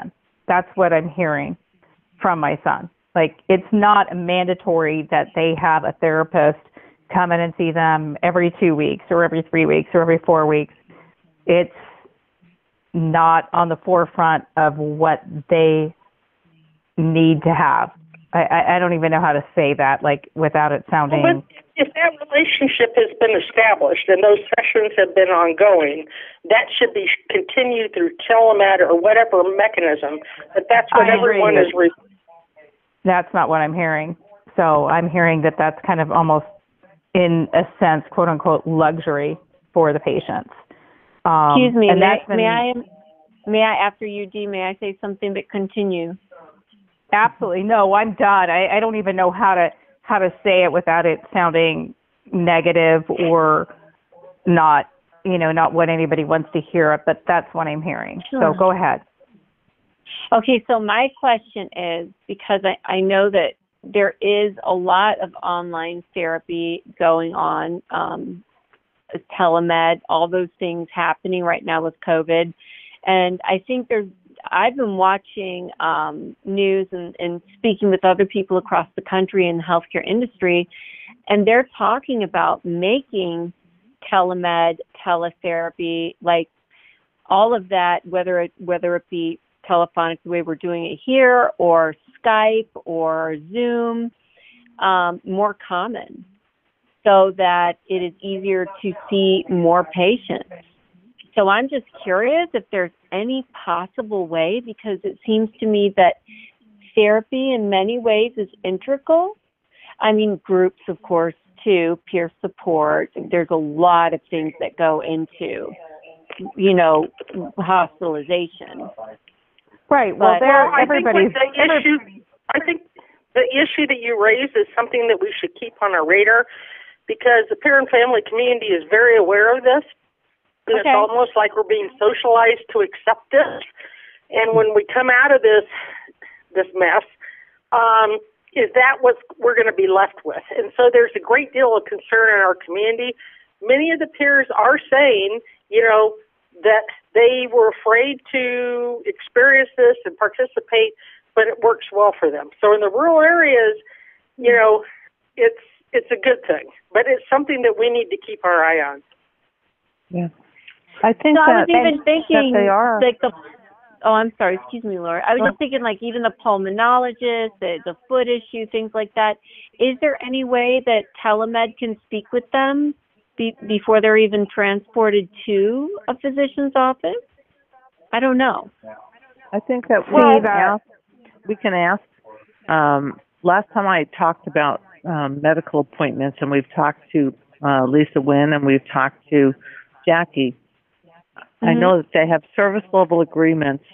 That's what I'm hearing from my son. Like, it's not mandatory that they have a therapist come in and see them every 2 weeks or every 3 weeks or every 4 weeks. It's not on the forefront of what they need to have. I don't even know how to say that, like, without it sounding... Well, if that relationship has been established and those sessions have been ongoing, that should be continued through telemed or whatever mechanism. But that's what everyone is... That's not what I'm hearing. So I'm hearing that that's kind of almost, in a sense, quote unquote, luxury for the patients. Excuse me, may I, after you, Dee, may I say something but continue? Absolutely. No, I'm done. I don't even know how to say it without it sounding negative or not, not what anybody wants to hear, but that's what I'm hearing. Sure. So go ahead. Okay, so my question is, because I know that there is a lot of online therapy going on, telemed, all those things happening right now with COVID. And I think I've been watching news and speaking with other people across the country in the healthcare industry, and they're talking about making telemed, teletherapy, like all of that, whether it be telephonic the way we're doing it here, or Skype or Zoom, more common, so that it is easier to see more patients. So I'm just curious if there's any possible way, because it seems to me that therapy in many ways is integral. I mean, groups, of course, too, peer support. There's a lot of things that go into, hospitalization. Right. Well, I think the issue that you raised is something that we should keep on our radar, because the parent family community is very aware of this. And It's almost like we're being socialized to accept this. And when we come out of this mess, is that what we're going to be left with? And so there's a great deal of concern in our community. Many of the peers are saying, that they were afraid to experience this and participate, but it works well for them. So in the rural areas, it's a good thing, but it's something that we need to keep our eye on. Yeah. I think I was even thinking, that they are. I'm sorry, excuse me, Laura. I was just thinking, like, even the pulmonologist, the foot issue, things like that. Is there any way that telemed can speak with them before they're even transported to a physician's office? I don't know. I think that we can ask. Last time I talked about medical appointments, and we've talked to Lisa Wynn and we've talked to Jackie. Mm-hmm. I know that they have service level agreements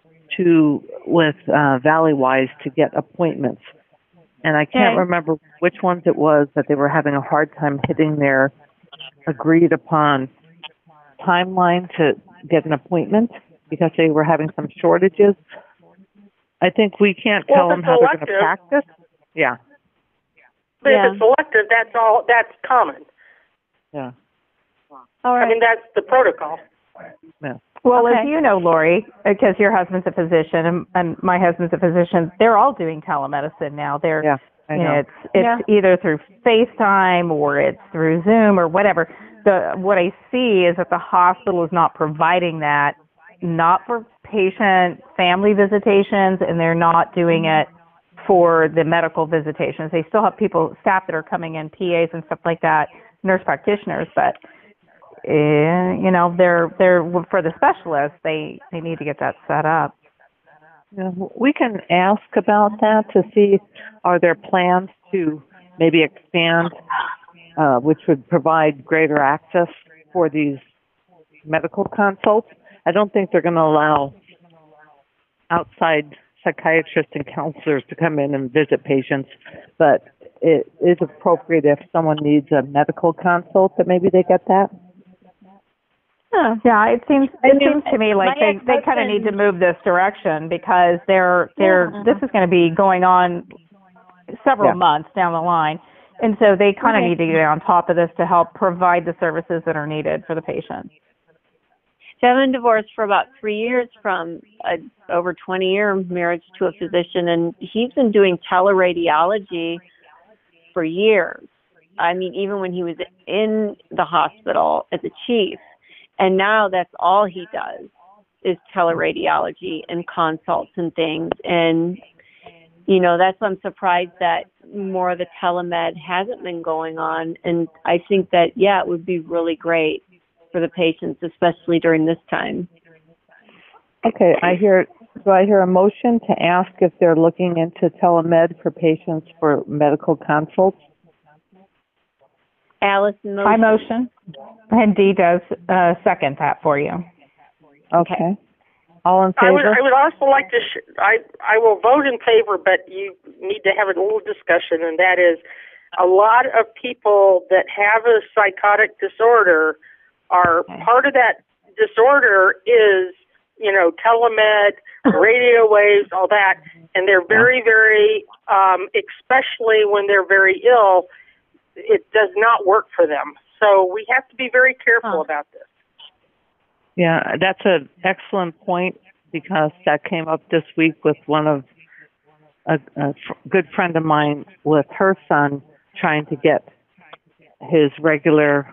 with Valleywise to get appointments. And I can't remember which ones it was that they were having a hard time hitting their agreed upon timeline to get an appointment because they were having some shortages. I think we can't tell them how they're going to practice. Yeah. But if it's elective, that's common. Yeah. All right. I mean, that's the protocol. Yeah. Well, as you know, Lori, because your husband's a physician and my husband's a physician, they're all doing telemedicine now. It's either through FaceTime or it's through Zoom or whatever. What I see is that the hospital is not providing that, not for patient family visitations, and they're not doing it for the medical visitations. They still have staff that are coming in, PAs and stuff like that, nurse practitioners, but they're for the specialists. They need to get that set up. Yeah, we can ask about that to see, are there plans to maybe expand, which would provide greater access for these medical consults. I don't think they're going to allow outside psychiatrists and counselors to come in and visit patients, but it is appropriate if someone needs a medical consult that maybe they get that. Yeah, it seems to me like they kind of need to move this direction because this is going to be going on several months down the line, and so they kind of need to get on top of this to help provide the services that are needed for the patient. been divorced for about 3 years from a over 20-year marriage to a physician, and he's been doing teleradiology for years. I mean, even when he was in the hospital as a chief, and now that's all he does is teleradiology and consults and things. And, you know, that's why I'm surprised that more of the telemed hasn't been going on. And I think that, yeah, it would be really great for the patients, especially during this time. Okay, do I hear a motion to ask if they're looking into telemed for patients for medical consults? Alice, motion. I motion, and Dee does second that for you. Okay. All in favor? I would also like to, I will vote in favor, but you need to have a little discussion, and that is a lot of people that have a psychotic disorder are, part of that disorder is, you know, telemed, radio waves, all that, and they're very, very, especially when they're very ill, it does not work for them. So we have to be very careful about this. Yeah, that's an excellent point, because that came up this week with one of a good friend of mine with her son trying to get his regular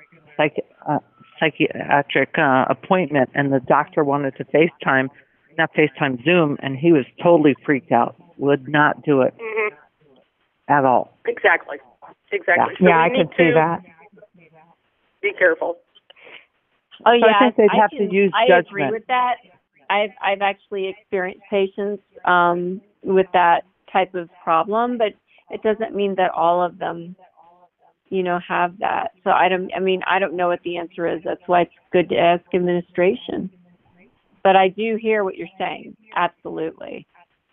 psychiatric appointment, and the doctor wanted to Zoom, and he was totally freaked out, would not do it at all. Exactly. Exactly. Yeah, so I could see that. Be careful. Oh yeah, so I think they'd have to use judgment. I agree with that. I've actually experienced patients with that type of problem, but it doesn't mean that all of them, you know, have that. So I don't know what the answer is. That's why it's good to ask administration. But I do hear what you're saying. Absolutely.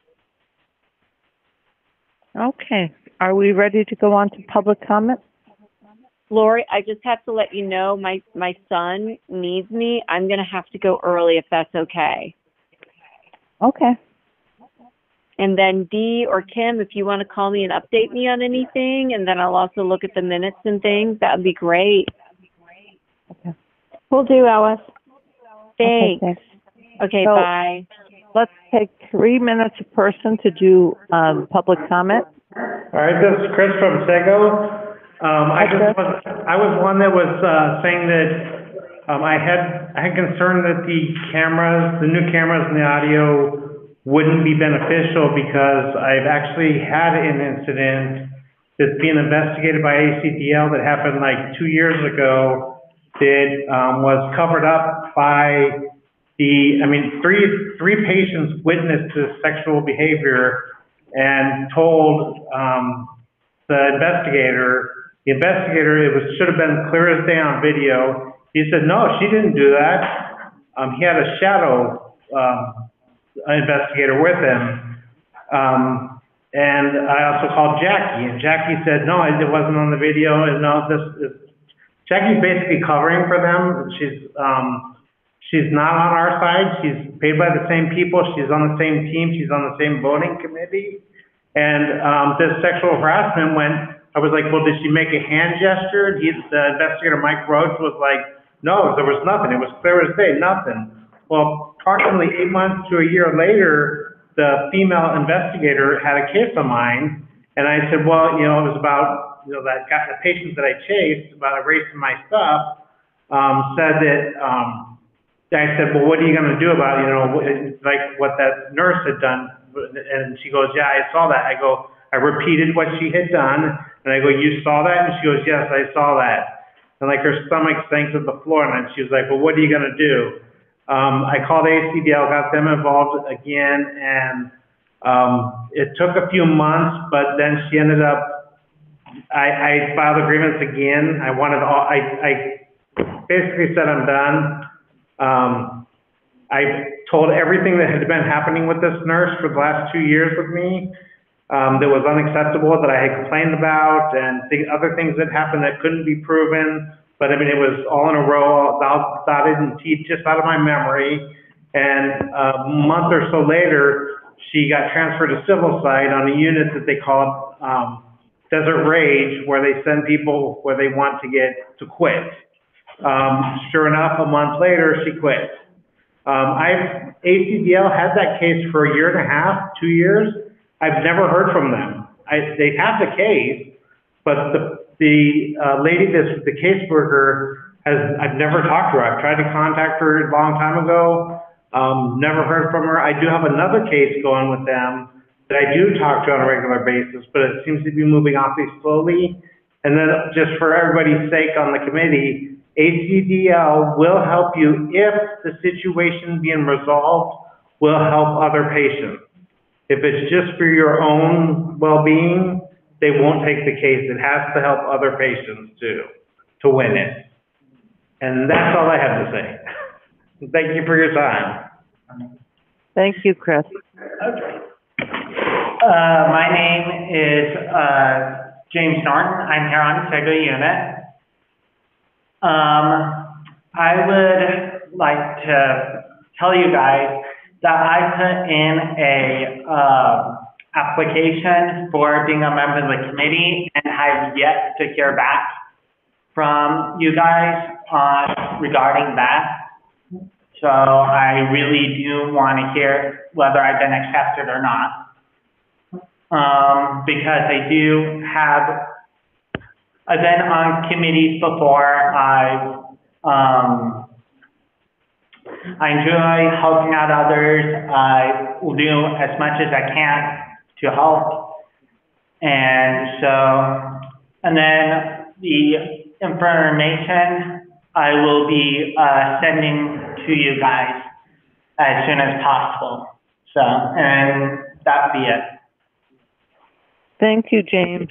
Okay. Are we ready to go on to public comment? Lori, I just have to let you know my son needs me. I'm going to have to go early if that's okay. Okay. And then Dee or Kim, if you want to call me and update me on anything, and then I'll also look at the minutes and things, that would be great. Okay. Will do, Alice. Thanks. Okay, so, bye. Let's take 3 minutes a person to do public comment. All right, this is Chris from Sego. I was one that was saying that I had concern that the new cameras and the audio wouldn't be beneficial, because I've actually had an incident that's being investigated by ACDL that happened like 2 years ago that was covered up by three patients witnessed this sexual behavior and told the investigator, should have been clear as day on video. He said, no, she didn't do that. He had a shadow investigator with him. And I also called Jackie, and Jackie said, no, it wasn't on the video. And no, Jackie's basically covering for them. She's not on our side. She's paid by the same people. She's on the same team. She's on the same voting committee. And this sexual harassment I was like, well, did she make a hand gesture? The investigator, Mike Roach, was like, no, there was nothing. It was clear as day, nothing. Well, approximately 8 months to a year later, the female investigator had a case of mine, and I said, well, it was about, the patients that I chased, about erasing my stuff, said that, I said, well, what are you going to do about, like what that nurse had done? And she goes, yeah, I saw that. I repeated what she had done, and I go, you saw that? And she goes, yes, I saw that. And like her stomach sank to the floor, and she was like, well, what are you going to do? I called ACDL, got them involved again, and it took a few months, but then she ended up, I filed a grievance again. I basically said I'm done. I told everything that had been happening with this nurse for the last 2 years with me that was unacceptable, that I had complained about, and other things that happened that couldn't be proven. But it was all in a row, dotted and teeth, just out of my memory. And a month or so later, she got transferred to civil side on a unit that they called Desert Rage, where they send people where they want to quit. Sure enough, a month later, she quit. ACDL had that case for a year and a half, 2 years. I've never heard from them. They have the case, but the lady that's the caseworker I've never talked to her. I've tried to contact her a long time ago. Never heard from her. I do have another case going with them that I do talk to on a regular basis, but it seems to be moving awfully slowly. And then just for everybody's sake on the committee, ACDL will help you if the situation being resolved will help other patients. If it's just for your own well-being, they won't take the case. It has to help other patients too, to win it. And that's all I have to say. Thank you for your time. Thank you, Chris. Okay. My name is James Norton. I'm here on the Sego unit. I would like to tell you guys that I put in a application for being a member of the committee and have yet to hear back from you guys regarding that. So I really do want to hear whether I've been accepted or not. Because I do have, I've been on committees before. I enjoy helping out others. I will do as much as I can to help. And so, and then the information I will be sending to you guys as soon as possible. So, and that'd be it. Thank you, James.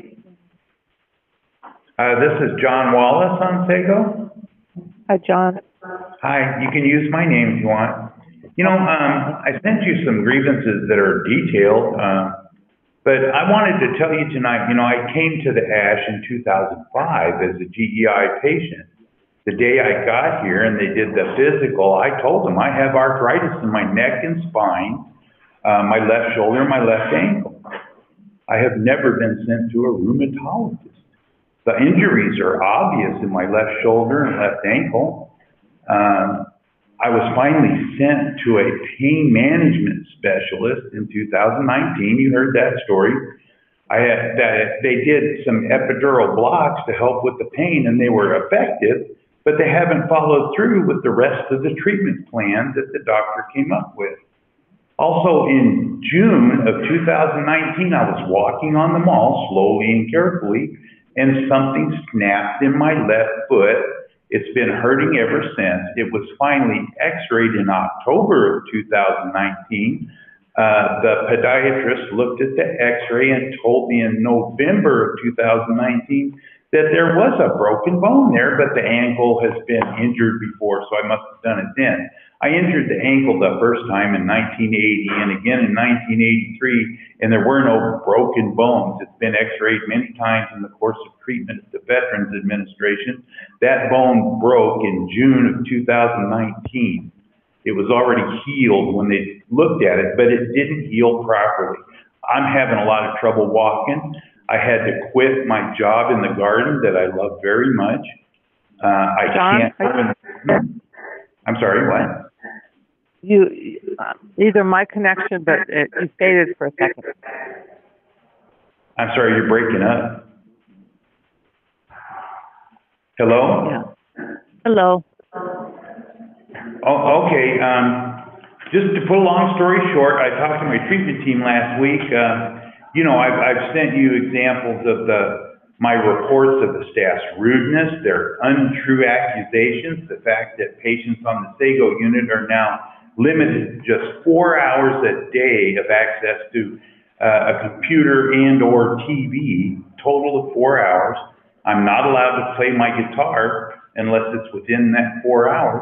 This is John Wallace on Sego. Hi, John. Hi, you can use my name if you want. You know, I sent you some grievances that are detailed, but I wanted to tell you tonight, you know, I came to the ASH in 2005 as a GEI patient. The day I got here and they did the physical, I told them I have arthritis in my neck and spine, my left shoulder, my left ankle. I have never been sent to a rheumatologist. The injuries are obvious in my left shoulder and left ankle. I was finally sent to a pain management specialist in 2019. You heard that story. They did some epidural blocks to help with the pain and they were effective, but they haven't followed through with the rest of the treatment plan that the doctor came up with. Also in June of 2019, I was walking on the mall slowly and carefully, and something snapped in my left foot. It's been hurting ever since. It was finally x-rayed in October of 2019. The podiatrist looked at the x-ray and told me in November of 2019 that there was a broken bone there, but the ankle has been injured before, so I must have done it then. I injured the ankle the first time in 1980 and again in 1983, and there were no broken bones. It's been x-rayed many times in the course of treatment at the Veterans Administration. That bone broke in June of 2019. It was already healed when they looked at it, but it didn't heal properly. I'm having a lot of trouble walking. I had to quit my job in the garden that I love very much. I'm sorry, what? Either my connection, but you faded for a second. I'm sorry, you're breaking up. Hello? Yeah. Hello. Oh, okay. Just to put a long story short, I talked to my treatment team last week. You know, I've sent you examples of my reports of the staff's rudeness, their untrue accusations, the fact that patients on the Sego unit are now limited to just 4 hours a day of access to a computer and or TV, total of 4 hours. I'm not allowed to play my guitar unless it's within that 4 hours.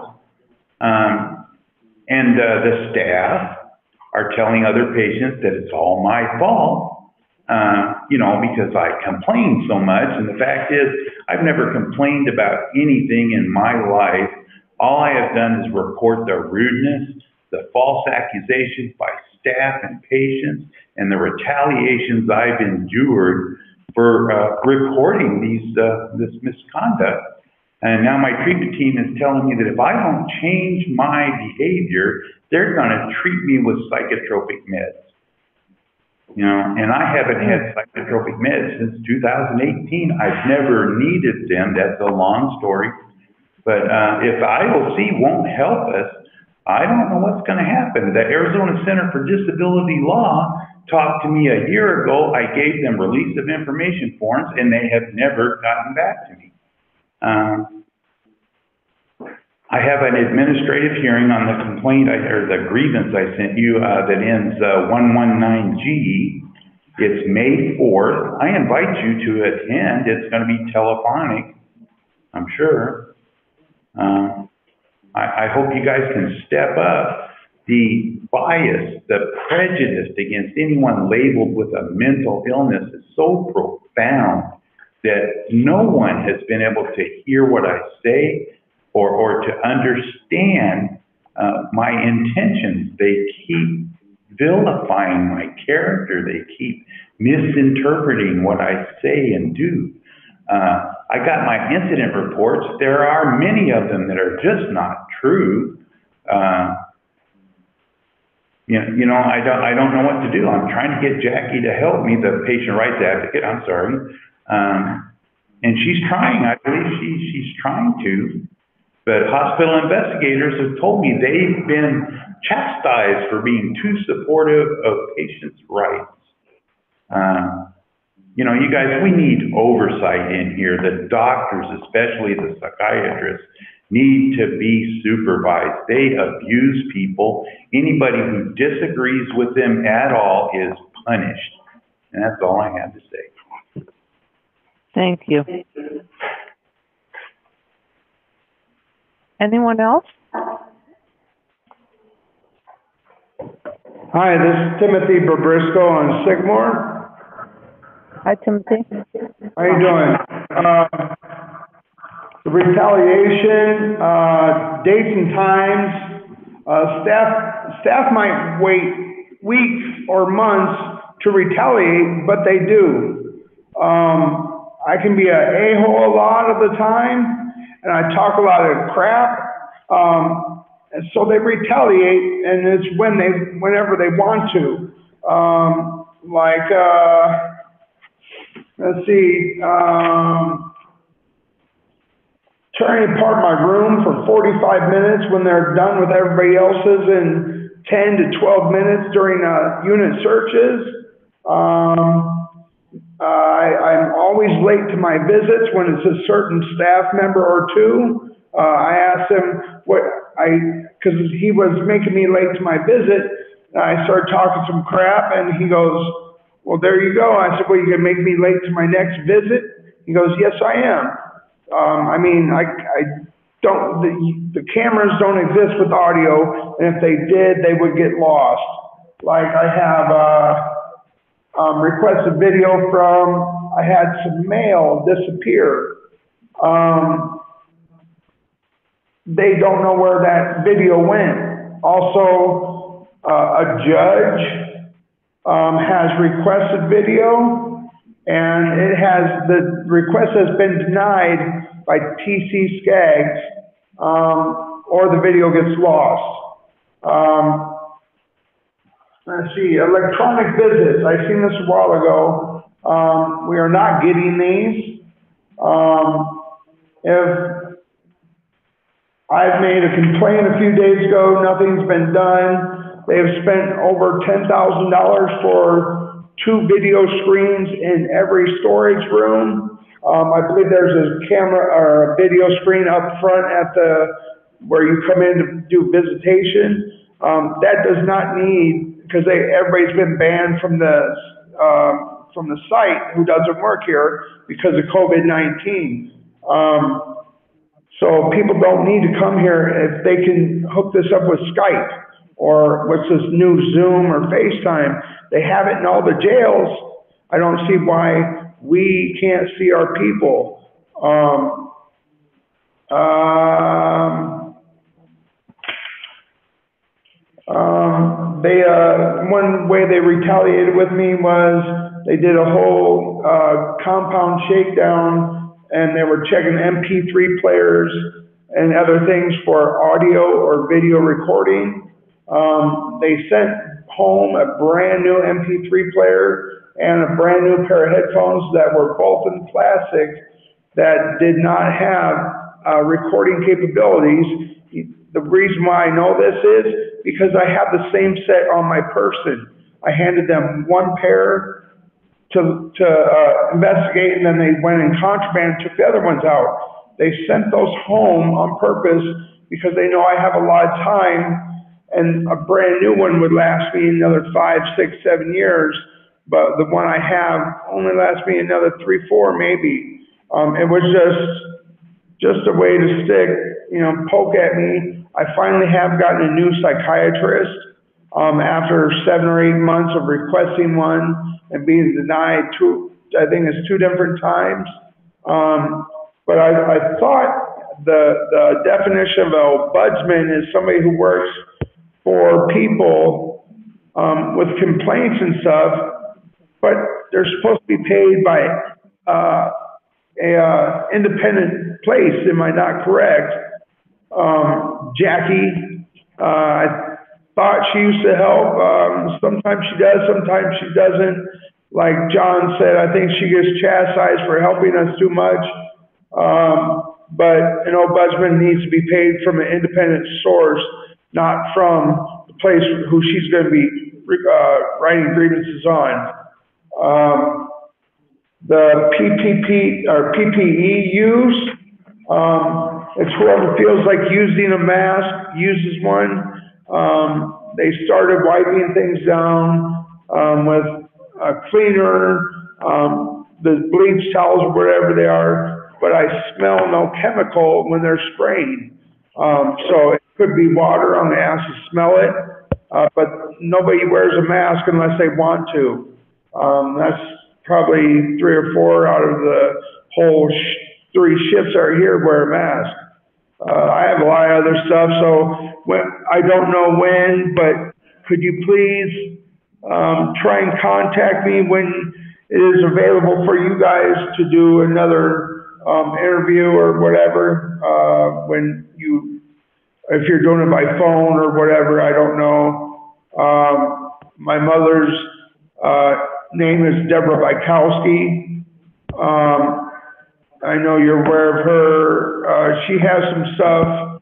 And the staff are telling other patients that it's all my fault. You know, because I complain so much. And the fact is, I've never complained about anything in my life. All I have done is report the rudeness, the false accusations by staff and patients, and the retaliations I've endured for reporting this misconduct. And now my treatment team is telling me that if I don't change my behavior, they're going to treat me with psychotropic meds. You know, and I haven't had psychotropic meds since 2018. I've never needed them. That's a long story. But if IOC won't help us, I don't know what's going to happen. The Arizona Center for Disability Law talked to me a year ago. I gave them release of information forms, and they have never gotten back to me. I have an administrative hearing on the complaint or the grievance I sent you that ends 119G. It's May 4th. I invite you to attend. It's going to be telephonic, I'm sure. I hope you guys can step up. The bias, the prejudice against anyone labeled with a mental illness is so profound that no one has been able to hear what I say or to understand my intentions. They keep vilifying my character. They keep misinterpreting what I say and do. I got my incident reports. There are many of them that are just not true. You know, I don't know what to do. I'm trying to get Jackie to help me, the patient rights advocate. I'm sorry. And she's trying. I believe she's trying to. But hospital investigators have told me they've been chastised for being too supportive of patients' rights. You know, you guys, we need oversight in here. The doctors, especially the psychiatrists, need to be supervised. They abuse people. Anybody who disagrees with them at all is punished. And that's all I have to say. Thank you. Anyone else? Hi, this is Timothy Babrisco on Sycamore. Hi, Timothy. How you doing? The retaliation, dates and times, staff might wait weeks or months to retaliate, but they do. I can be an a-hole a lot of the time, and I talk a lot of crap, and so they retaliate, and it's whenever they want to. Let's see, tearing apart my room for 45 minutes when they're done with everybody else's in 10 to 12 minutes during unit searches. I'm always late to my visits when it's a certain staff member or two. I asked him because he was making me late to my visit. I started talking some crap, and he goes, "Well, there you go." I said, "Well, you gonna make me late to my next visit?" He goes, "Yes, I am." I mean, I don't. The cameras don't exist with audio, and if they did, they would get lost. Like I have requested video from. I had some mail disappear. They don't know where that video went. Also, a judge has requested video, and the request has been denied by TC Skaggs, or the video gets lost. Let's see, electronic visits. I seen this a while ago. We are not getting these. If I've made a complaint a few days ago, nothing's been done. They have spent over $10,000 for 2 video screens in every storage room. I believe there's a camera or a video screen up front at where you come in to do visitation. That does not need, because everybody's been banned from the site who doesn't work here because of COVID-19. So people don't need to come here if they can hook this up with Skype or what's this new Zoom or FaceTime. They have it in all the jails. I don't see why we can't see our people. One way they retaliated with me was they did a whole compound shakedown and they were checking MP3 players and other things for audio or video recording. They sent home a brand new MP3 player and a brand new pair of headphones that were both in plastic that did not have recording capabilities. The reason why I know this is because I have the same set on my person. I handed them one pair to investigate, and then they went in contraband and took the other ones out. They sent those home on purpose because they know I have a lot of time, and a brand new one would last me another 5, 6, 7 years, but the one I have only lasts me another 3, 4 maybe. It was just a way to stick, poke at me. I finally have gotten a new psychiatrist after 7 or 8 months of requesting one and being denied I think it's 2 different times. But I thought the definition of a ombudsman is somebody who works for people with complaints and stuff, but they're supposed to be paid by a independent place. Am I not correct? Jackie, I thought she used to help. Sometimes she does, sometimes she doesn't. Like John said, I think she gets chastised for helping us too much. But an ombudsman needs to be paid from an independent source, not from the place who she's going to be writing grievances on. The PPP or PPE use, it's whoever feels like using a mask uses one. They started wiping things down with a cleaner, the bleach towels or whatever they are, but I smell no chemical when they're spraying. So it could be water on the ass to smell it, but nobody wears a mask unless they want to. That's probably 3 or 4 out of the whole 3 shifts are here wear a mask. I have a lot of other stuff, so I don't know when, but could you please try and contact me when it is available for you guys to do another interview or whatever, if you're doing it by phone or whatever, I don't know. My mother's name is Deborah Bykowski. I know you're aware of her. She has some stuff,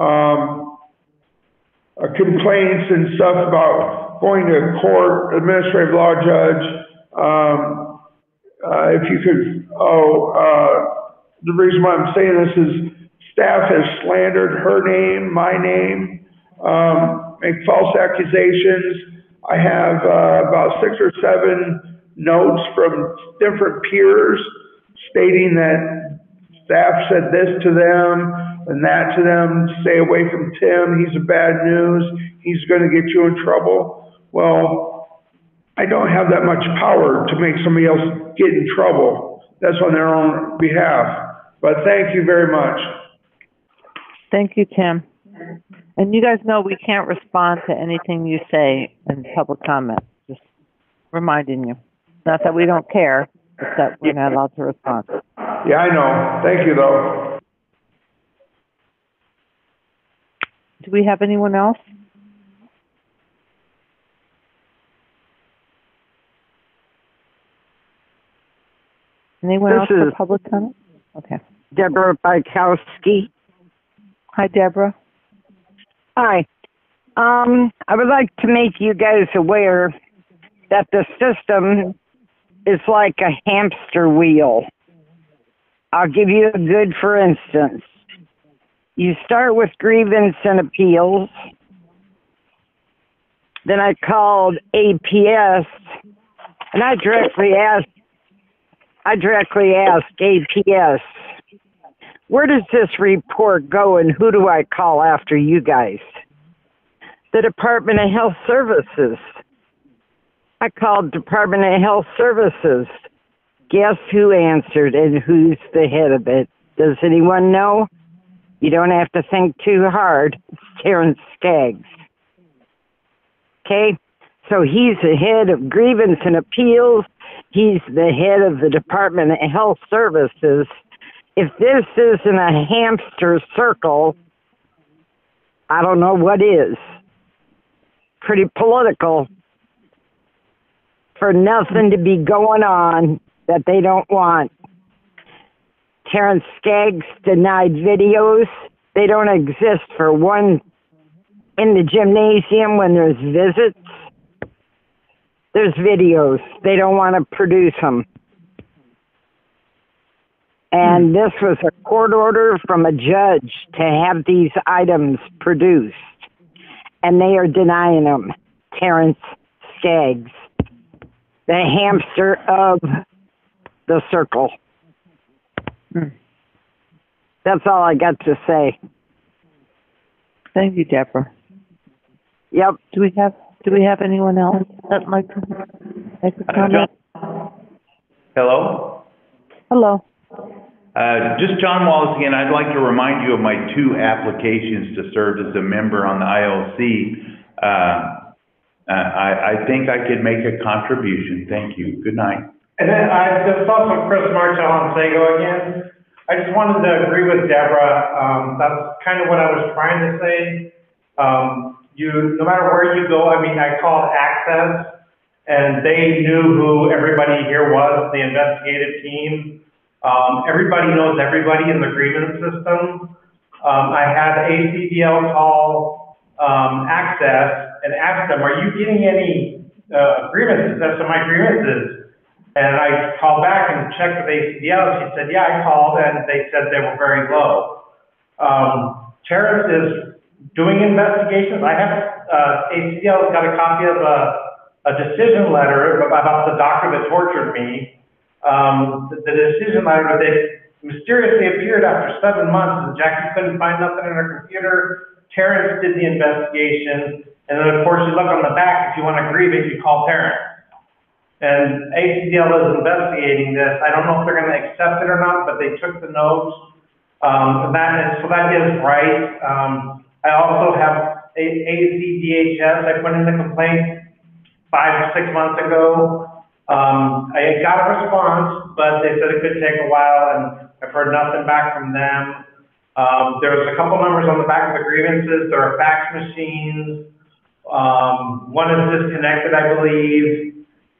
complaints and stuff about going to court, administrative law judge. If you could, the reason why I'm saying this is staff has slandered her name, my name, make false accusations. I have about 6 or 7 notes from different peers stating that staff said this to them and that to them. Stay away from Tim. He's a bad news. He's going to get you in trouble. Well, I don't have that much power to make somebody else get in trouble. That's on their own behalf. But thank you very much. Thank you, Tim. And you guys know we can't respond to anything you say in public comment. Just reminding you. Not that we don't care, but that we're not allowed to respond. Yeah, I know. Thank you, though. Do we have anyone else? Anyone else for public comment? Okay. Deborah Bykowski. Hi, Deborah. Hi. I would like to make you guys aware that the system is like a hamster wheel. I'll give you a good for instance. You start with grievance and appeals. Then I called APS and I directly asked APS, where does this report go and who do I call after you guys? The Department of Health Services. I called Department of Health Services. Guess who answered and who's the head of it? Does anyone know? You don't have to think too hard. It's Terrence Skaggs. Okay? So he's the head of grievance and appeals. He's the head of the Department of Health Services. If this isn't a hamster circle, I don't know what is. Pretty political for nothing to be going on that they don't want. Terrence Skaggs denied videos. They don't exist for one in the gymnasium when there's visits. There's videos. They don't want to produce them. And this was a court order from a judge to have these items produced. And they are denying them. Terrence Skaggs, the hamster of the circle. That's all I got to say. Thank you, Deborah. Yep. Do we have anyone else that'd like to make a comment? Hello? Hello. Just John Wallace again. I'd like to remind you of my 2 applications to serve as a member on the ILC. I think I could make a contribution. Thank you. Good night. And then I just saw some Chris Marshall on Sago again. I just wanted to agree with Deborah. That's kind of what I was trying to say. No matter where you go, I mean, I called Access, and they knew who everybody here was, the investigative team. Everybody knows everybody in the grievance system. I had ACDL call Access and ask them, are you getting any grievances? That's my grievances. And I called back and checked with ACDL. She said, yeah, I called, and they said they were very low. Terrence is doing investigations. I have, ACDL got a copy of a decision letter about the doctor that tortured me. The decision letter that mysteriously appeared after 7 months, and Jackie couldn't find nothing in her computer. Terrence did the investigation, and then of course you look on the back, if you want to grieve it, you call Terrence. And ACDL is investigating this. I don't know if they're going to accept it or not, but they took the notes. So that is right. I also have ACDHS. I put in a complaint 5 or 6 months ago. I got a response, but they said it could take a while, and I've heard nothing back from them. There's a couple numbers on the back of the grievances. There are fax machines. One is disconnected, I believe.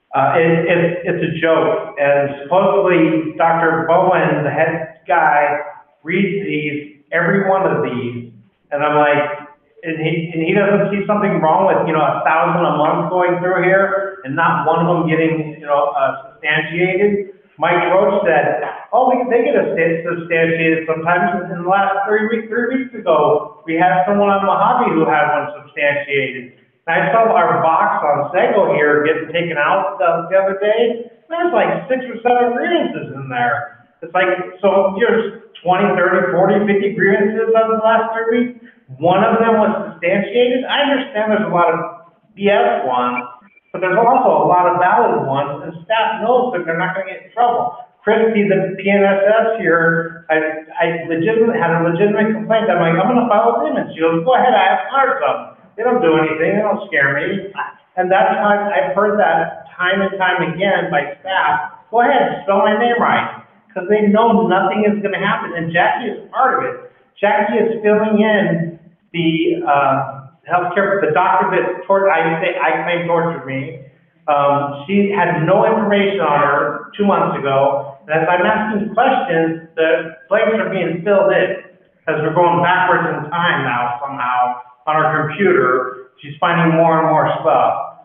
It's a joke, and supposedly Dr. Bowen, the head guy, reads these, every one of these, and I'm like, and he doesn't see something wrong with, 1,000 a month going through here, and not one of them getting, substantiated. Mike Roach said, oh, they get substantiated sometimes. In the last 3 weeks ago, we had someone on Mojave who had one substantiated. And I saw our box on Sago here getting taken out the other day. There's like 6 or 7 grievances in there. It's like, so here's 20, 30, 40, 50 grievances over the last 3 weeks. One of them was substantiated. I understand there's a lot of BS ones, but there's also a lot of valid ones, and staff knows that they're not going to get in trouble. Christy, the PNSS here, I legitimately had a legitimate complaint. I'm like, I'm going to file a grievance. She goes, go ahead, I have hundreds of them. They don't do anything. They don't scare me. And that's how I've heard that time and time again by staff. Go ahead, spell my name right. Because they know nothing is going to happen. And Jackie is part of it. Jackie is filling in the healthcare, the doctor that I claim tortured me. She had no information on her 2 months ago. And as I'm asking questions, the blanks are being filled in. As we're going backwards in time now somehow. On her computer, she's finding more and more stuff.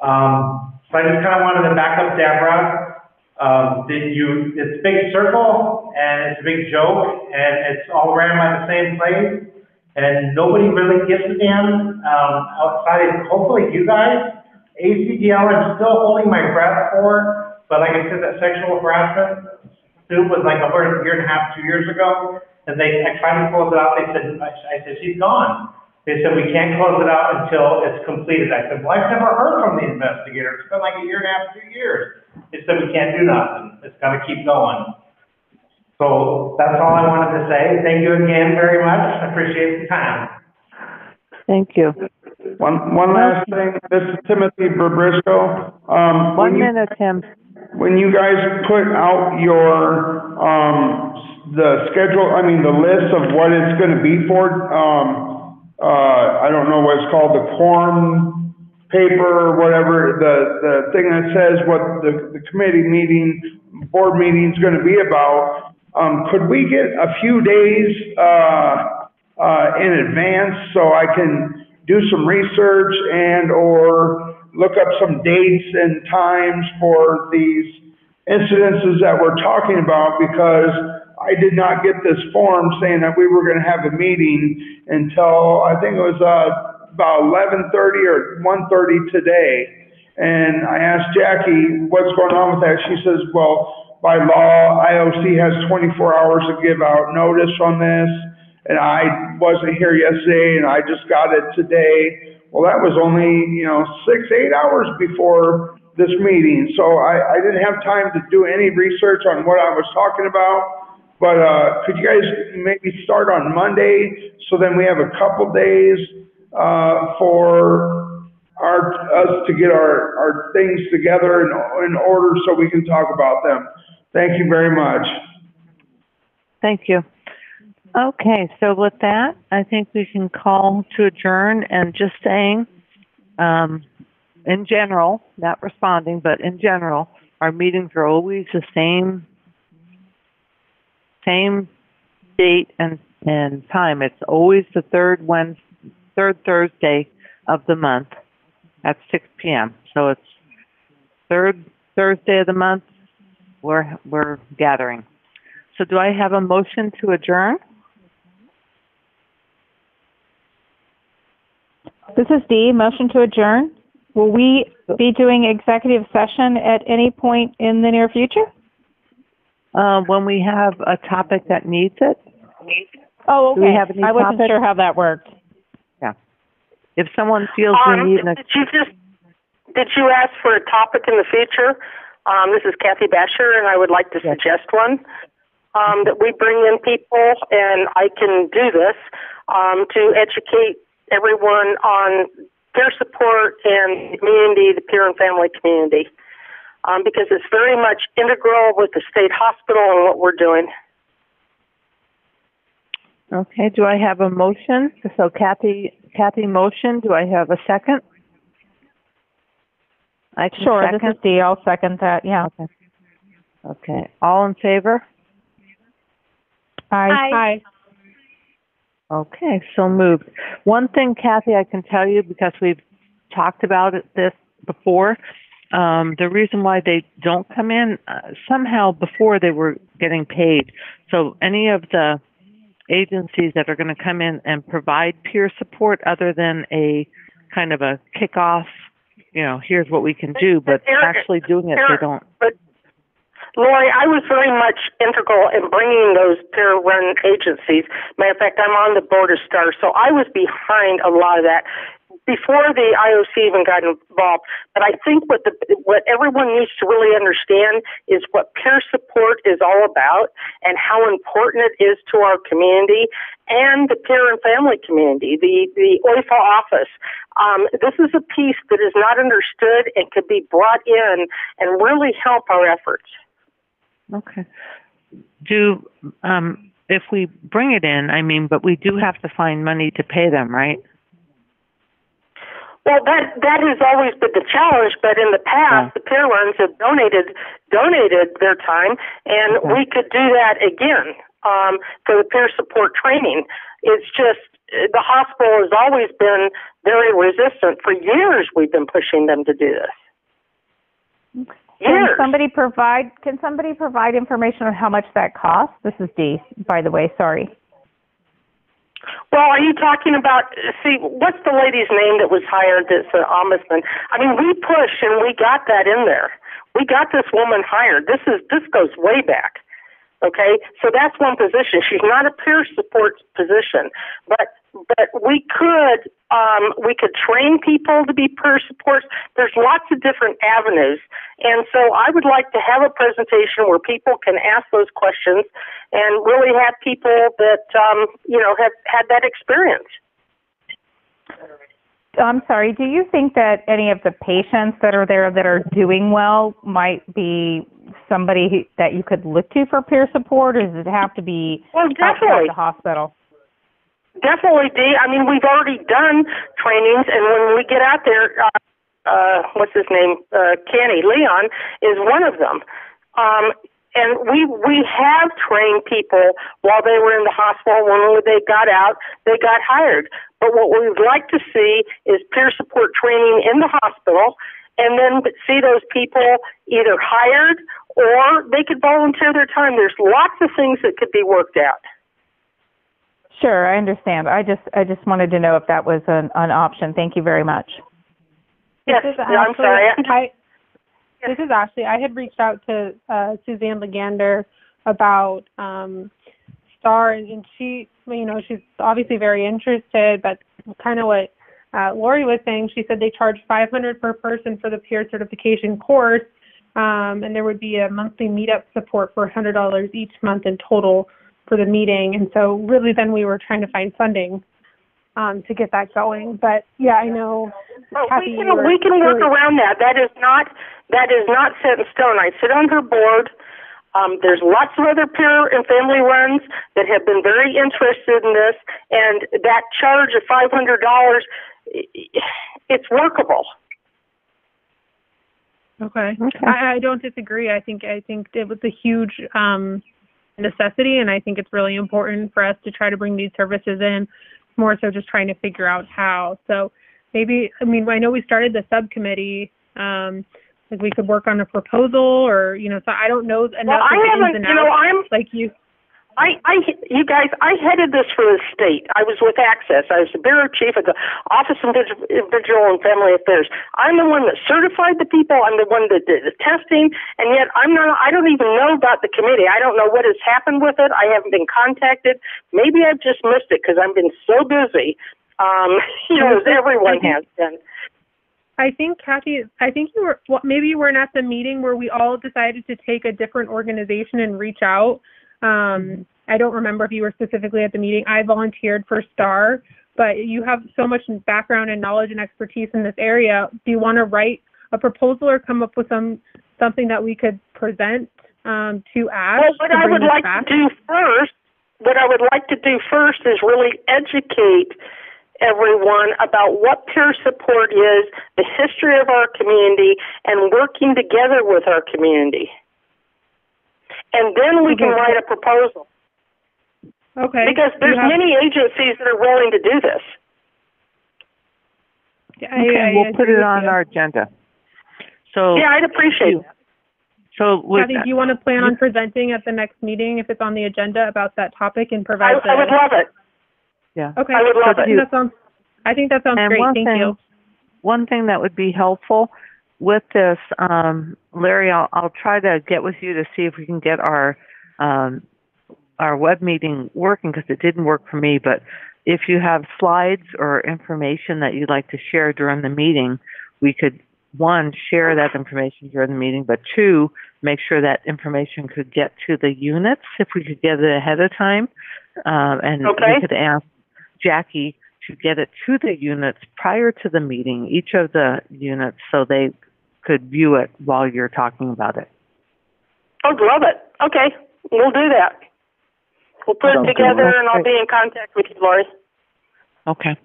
So I just kind of wanted to back up Deborah. It's a big circle, and it's a big joke, and it's all ran by the same place, and nobody really gives a damn outside of hopefully you guys. ACDL, I'm still holding my breath for, but like I said, that sexual harassment suit was like over a year and a half, 2 years ago, and I tried to close it out. I said, she's gone. They said, we can't close it out until it's completed. I said, well, I've never heard from the investigator. It's been like a year and a half, 2 years. They said, we can't do nothing. It's got to keep going. So that's all I wanted to say. Thank you again very much. I appreciate the time. Thank you. One last thing. This is Timothy Berbrisco. 1 minute, Tim. When you guys put out your the schedule, I mean, the list of what it's gonna be for, I don't know what it's called, the quorum paper or whatever, the thing that says what the committee meeting, board meeting's gonna be about. Could we get a few days, in advance so I can do some research and or look up some dates and times for these incidences that we're talking about, because I did not get this form saying that we were gonna have a meeting until, I think it was, about 11:30 or 1:30 today. And I asked Jackie, what's going on with that? She says, well, by law, IOC has 24 hours to give out notice on this. And I wasn't here yesterday and I just got it today. Well, that was only, 6-8 hours before this meeting. So I didn't have time to do any research on what I was talking about. But could you guys maybe start on Monday, so then we have a couple days for us to get our things together in order so we can talk about them. Thank you very much. Thank you. Okay, so with that, I think we can call to adjourn, and just saying, in general, not responding, but in general, our meetings are always the same date and time. It's always the third Thursday of the month at 6 p.m. So it's third Thursday of the month we're gathering. So do I have a motion to adjourn? This is Dee. Motion to adjourn. Will we be doing executive session at any point in the near future? When we have a topic that needs it. Oh, okay. Do we have any I wasn't topic? sure how that worked. Yeah. If someone feels we need an... Did you ask for a topic in the future? This is Kathy Basher, and I would like to suggest one. That we bring in people, and I can do this, to educate everyone on peer support and the community, the peer and family community, because it's very much integral with the state hospital and what we're doing. Okay, do I have a motion? So Kathy motion, do I have a second? Sure, second. This is Dee. I'll second that, yeah. Okay. All in favor? Aye. Aye. Okay, so moved. One thing, Kathy, I can tell you, because we've talked about this before, the reason why they don't come in, somehow before they were getting paid. So any of the agencies that are going to come in and provide peer support other than a kind of a kickoff, here's what we can do, but actually doing it, they don't. But Lori, I was very much integral in bringing those peer-run agencies. Matter of fact, I'm on the board of STAR, so I was behind a lot of that before the IOC even got involved. But I think what everyone needs to really understand is what peer support is all about and how important it is to our community and the peer and family community, the OIFA office. This is a piece that is not understood and could be brought in and really help our efforts. Okay. If we bring it in, but we do have to find money to pay them, right? Well, that has always been the challenge, but in the past, the peer runs have donated their time, and we could do that again for the peer support training. It's just the hospital has always been very resistant. For years, we've been pushing them to do this. Okay. Can somebody provide information on how much that costs? This is Dee, by the way. Sorry. Well, are you talking about? What's the lady's name that was hired? That's an ombudsman. I mean, we pushed and we got that in there. We got this woman hired. This goes way back. Okay, so that's one position. She's not a peer support position, but we could train people to be peer supports. There's lots of different avenues, and so I would like to have a presentation where people can ask those questions and really have people that have had that experience. I'm sorry, do you think that any of the patients that are there that are doing well might be somebody that you could look to for peer support, or does it have to be outside the hospital? Definitely, Dee. I mean, we've already done trainings, and when we get out there, what's his name? Kenny Leon is one of them. And we have trained people while they were in the hospital. When they got out, they got hired. But what we would like to see is peer support training in the hospital, and then see those people either hired or they could volunteer their time. There's lots of things that could be worked out. Sure, I understand. I just wanted to know if that was an option. Thank you very much. Yes, I'm sorry. This is Ashley. I had reached out to Suzanne Legander about STAR, and she, she's obviously very interested, but kind of what Lori was saying, she said they charge $500 per person for the peer certification course, and there would be a monthly meetup support for $100 each month in total for the meeting. And so really then we were trying to find funding to get that going. But yeah, I know. Kathy, we can work around that. That is not set in stone. I sit on her board. There's lots of other peer and family runs that have been very interested in this, and that charge of $500, it's workable. Okay. I don't disagree. I think it was a huge necessity, and I think it's really important for us to try to bring these services in. More so just trying to figure out how. So maybe, I know we started the subcommittee, like we could work on a proposal, or, so I don't know enough of the ins and outs, like you. You guys, I headed this for the state. I was with Access. I was the bureau chief of the Office of Individual and Family Affairs. I'm the one that certified the people. I'm the one that did the testing, and yet I don't even know about the committee. I don't know what has happened with it. I haven't been contacted. Maybe I've just missed it because I've been so busy, as everyone has been. I think, Kathy, maybe you weren't at the meeting where we all decided to take a different organization and reach out. I don't remember if you were specifically at the meeting. I volunteered for STAR, but you have so much background and knowledge and expertise in this area. Do you want to write a proposal or come up with something that we could present to ASH? Well, what I would like to do first is really educate everyone about what peer support is, the history of our community, and working together with our community. And then we can write a proposal. Okay. Because there's many agencies that are willing to do this. We'll put it on our agenda. So yeah, I'd appreciate that. So Kathy, do you want to plan on presenting at the next meeting if it's on the agenda about that topic and provide I would love it. Yeah. Okay. I would love it. I think that sounds great. Thank you. One thing that would be helpful with this, Larry, I'll try to get with you to see if we can get our web meeting working, because it didn't work for me. But if you have slides or information that you'd like to share during the meeting, we could, one, share that information during the meeting, but two, make sure that information could get to the units if we could get it ahead of time. And we could ask Jackie to get it to the units prior to the meeting, each of the units, so they could view it while you're talking about it. I'd love it. Okay, we'll do that. We'll put it together, and I'll be in contact with you, Lori. Okay.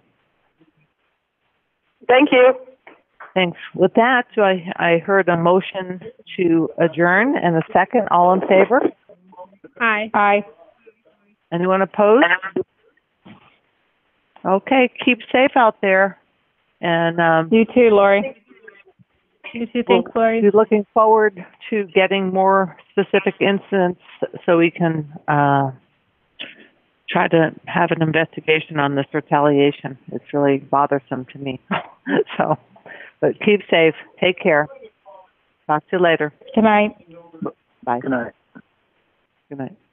Thank you. Thanks. With that, I heard a motion to adjourn and a second. All in favor? Aye. Aye. Anyone opposed? Okay, keep safe out there. And you too, Lori. You too. Thanks, Lori. We're looking forward to getting more specific incidents so we can try to have an investigation on this retaliation. It's really bothersome to me. But keep safe. Take care. Talk to you later. Good night. Bye. Good night. Good night.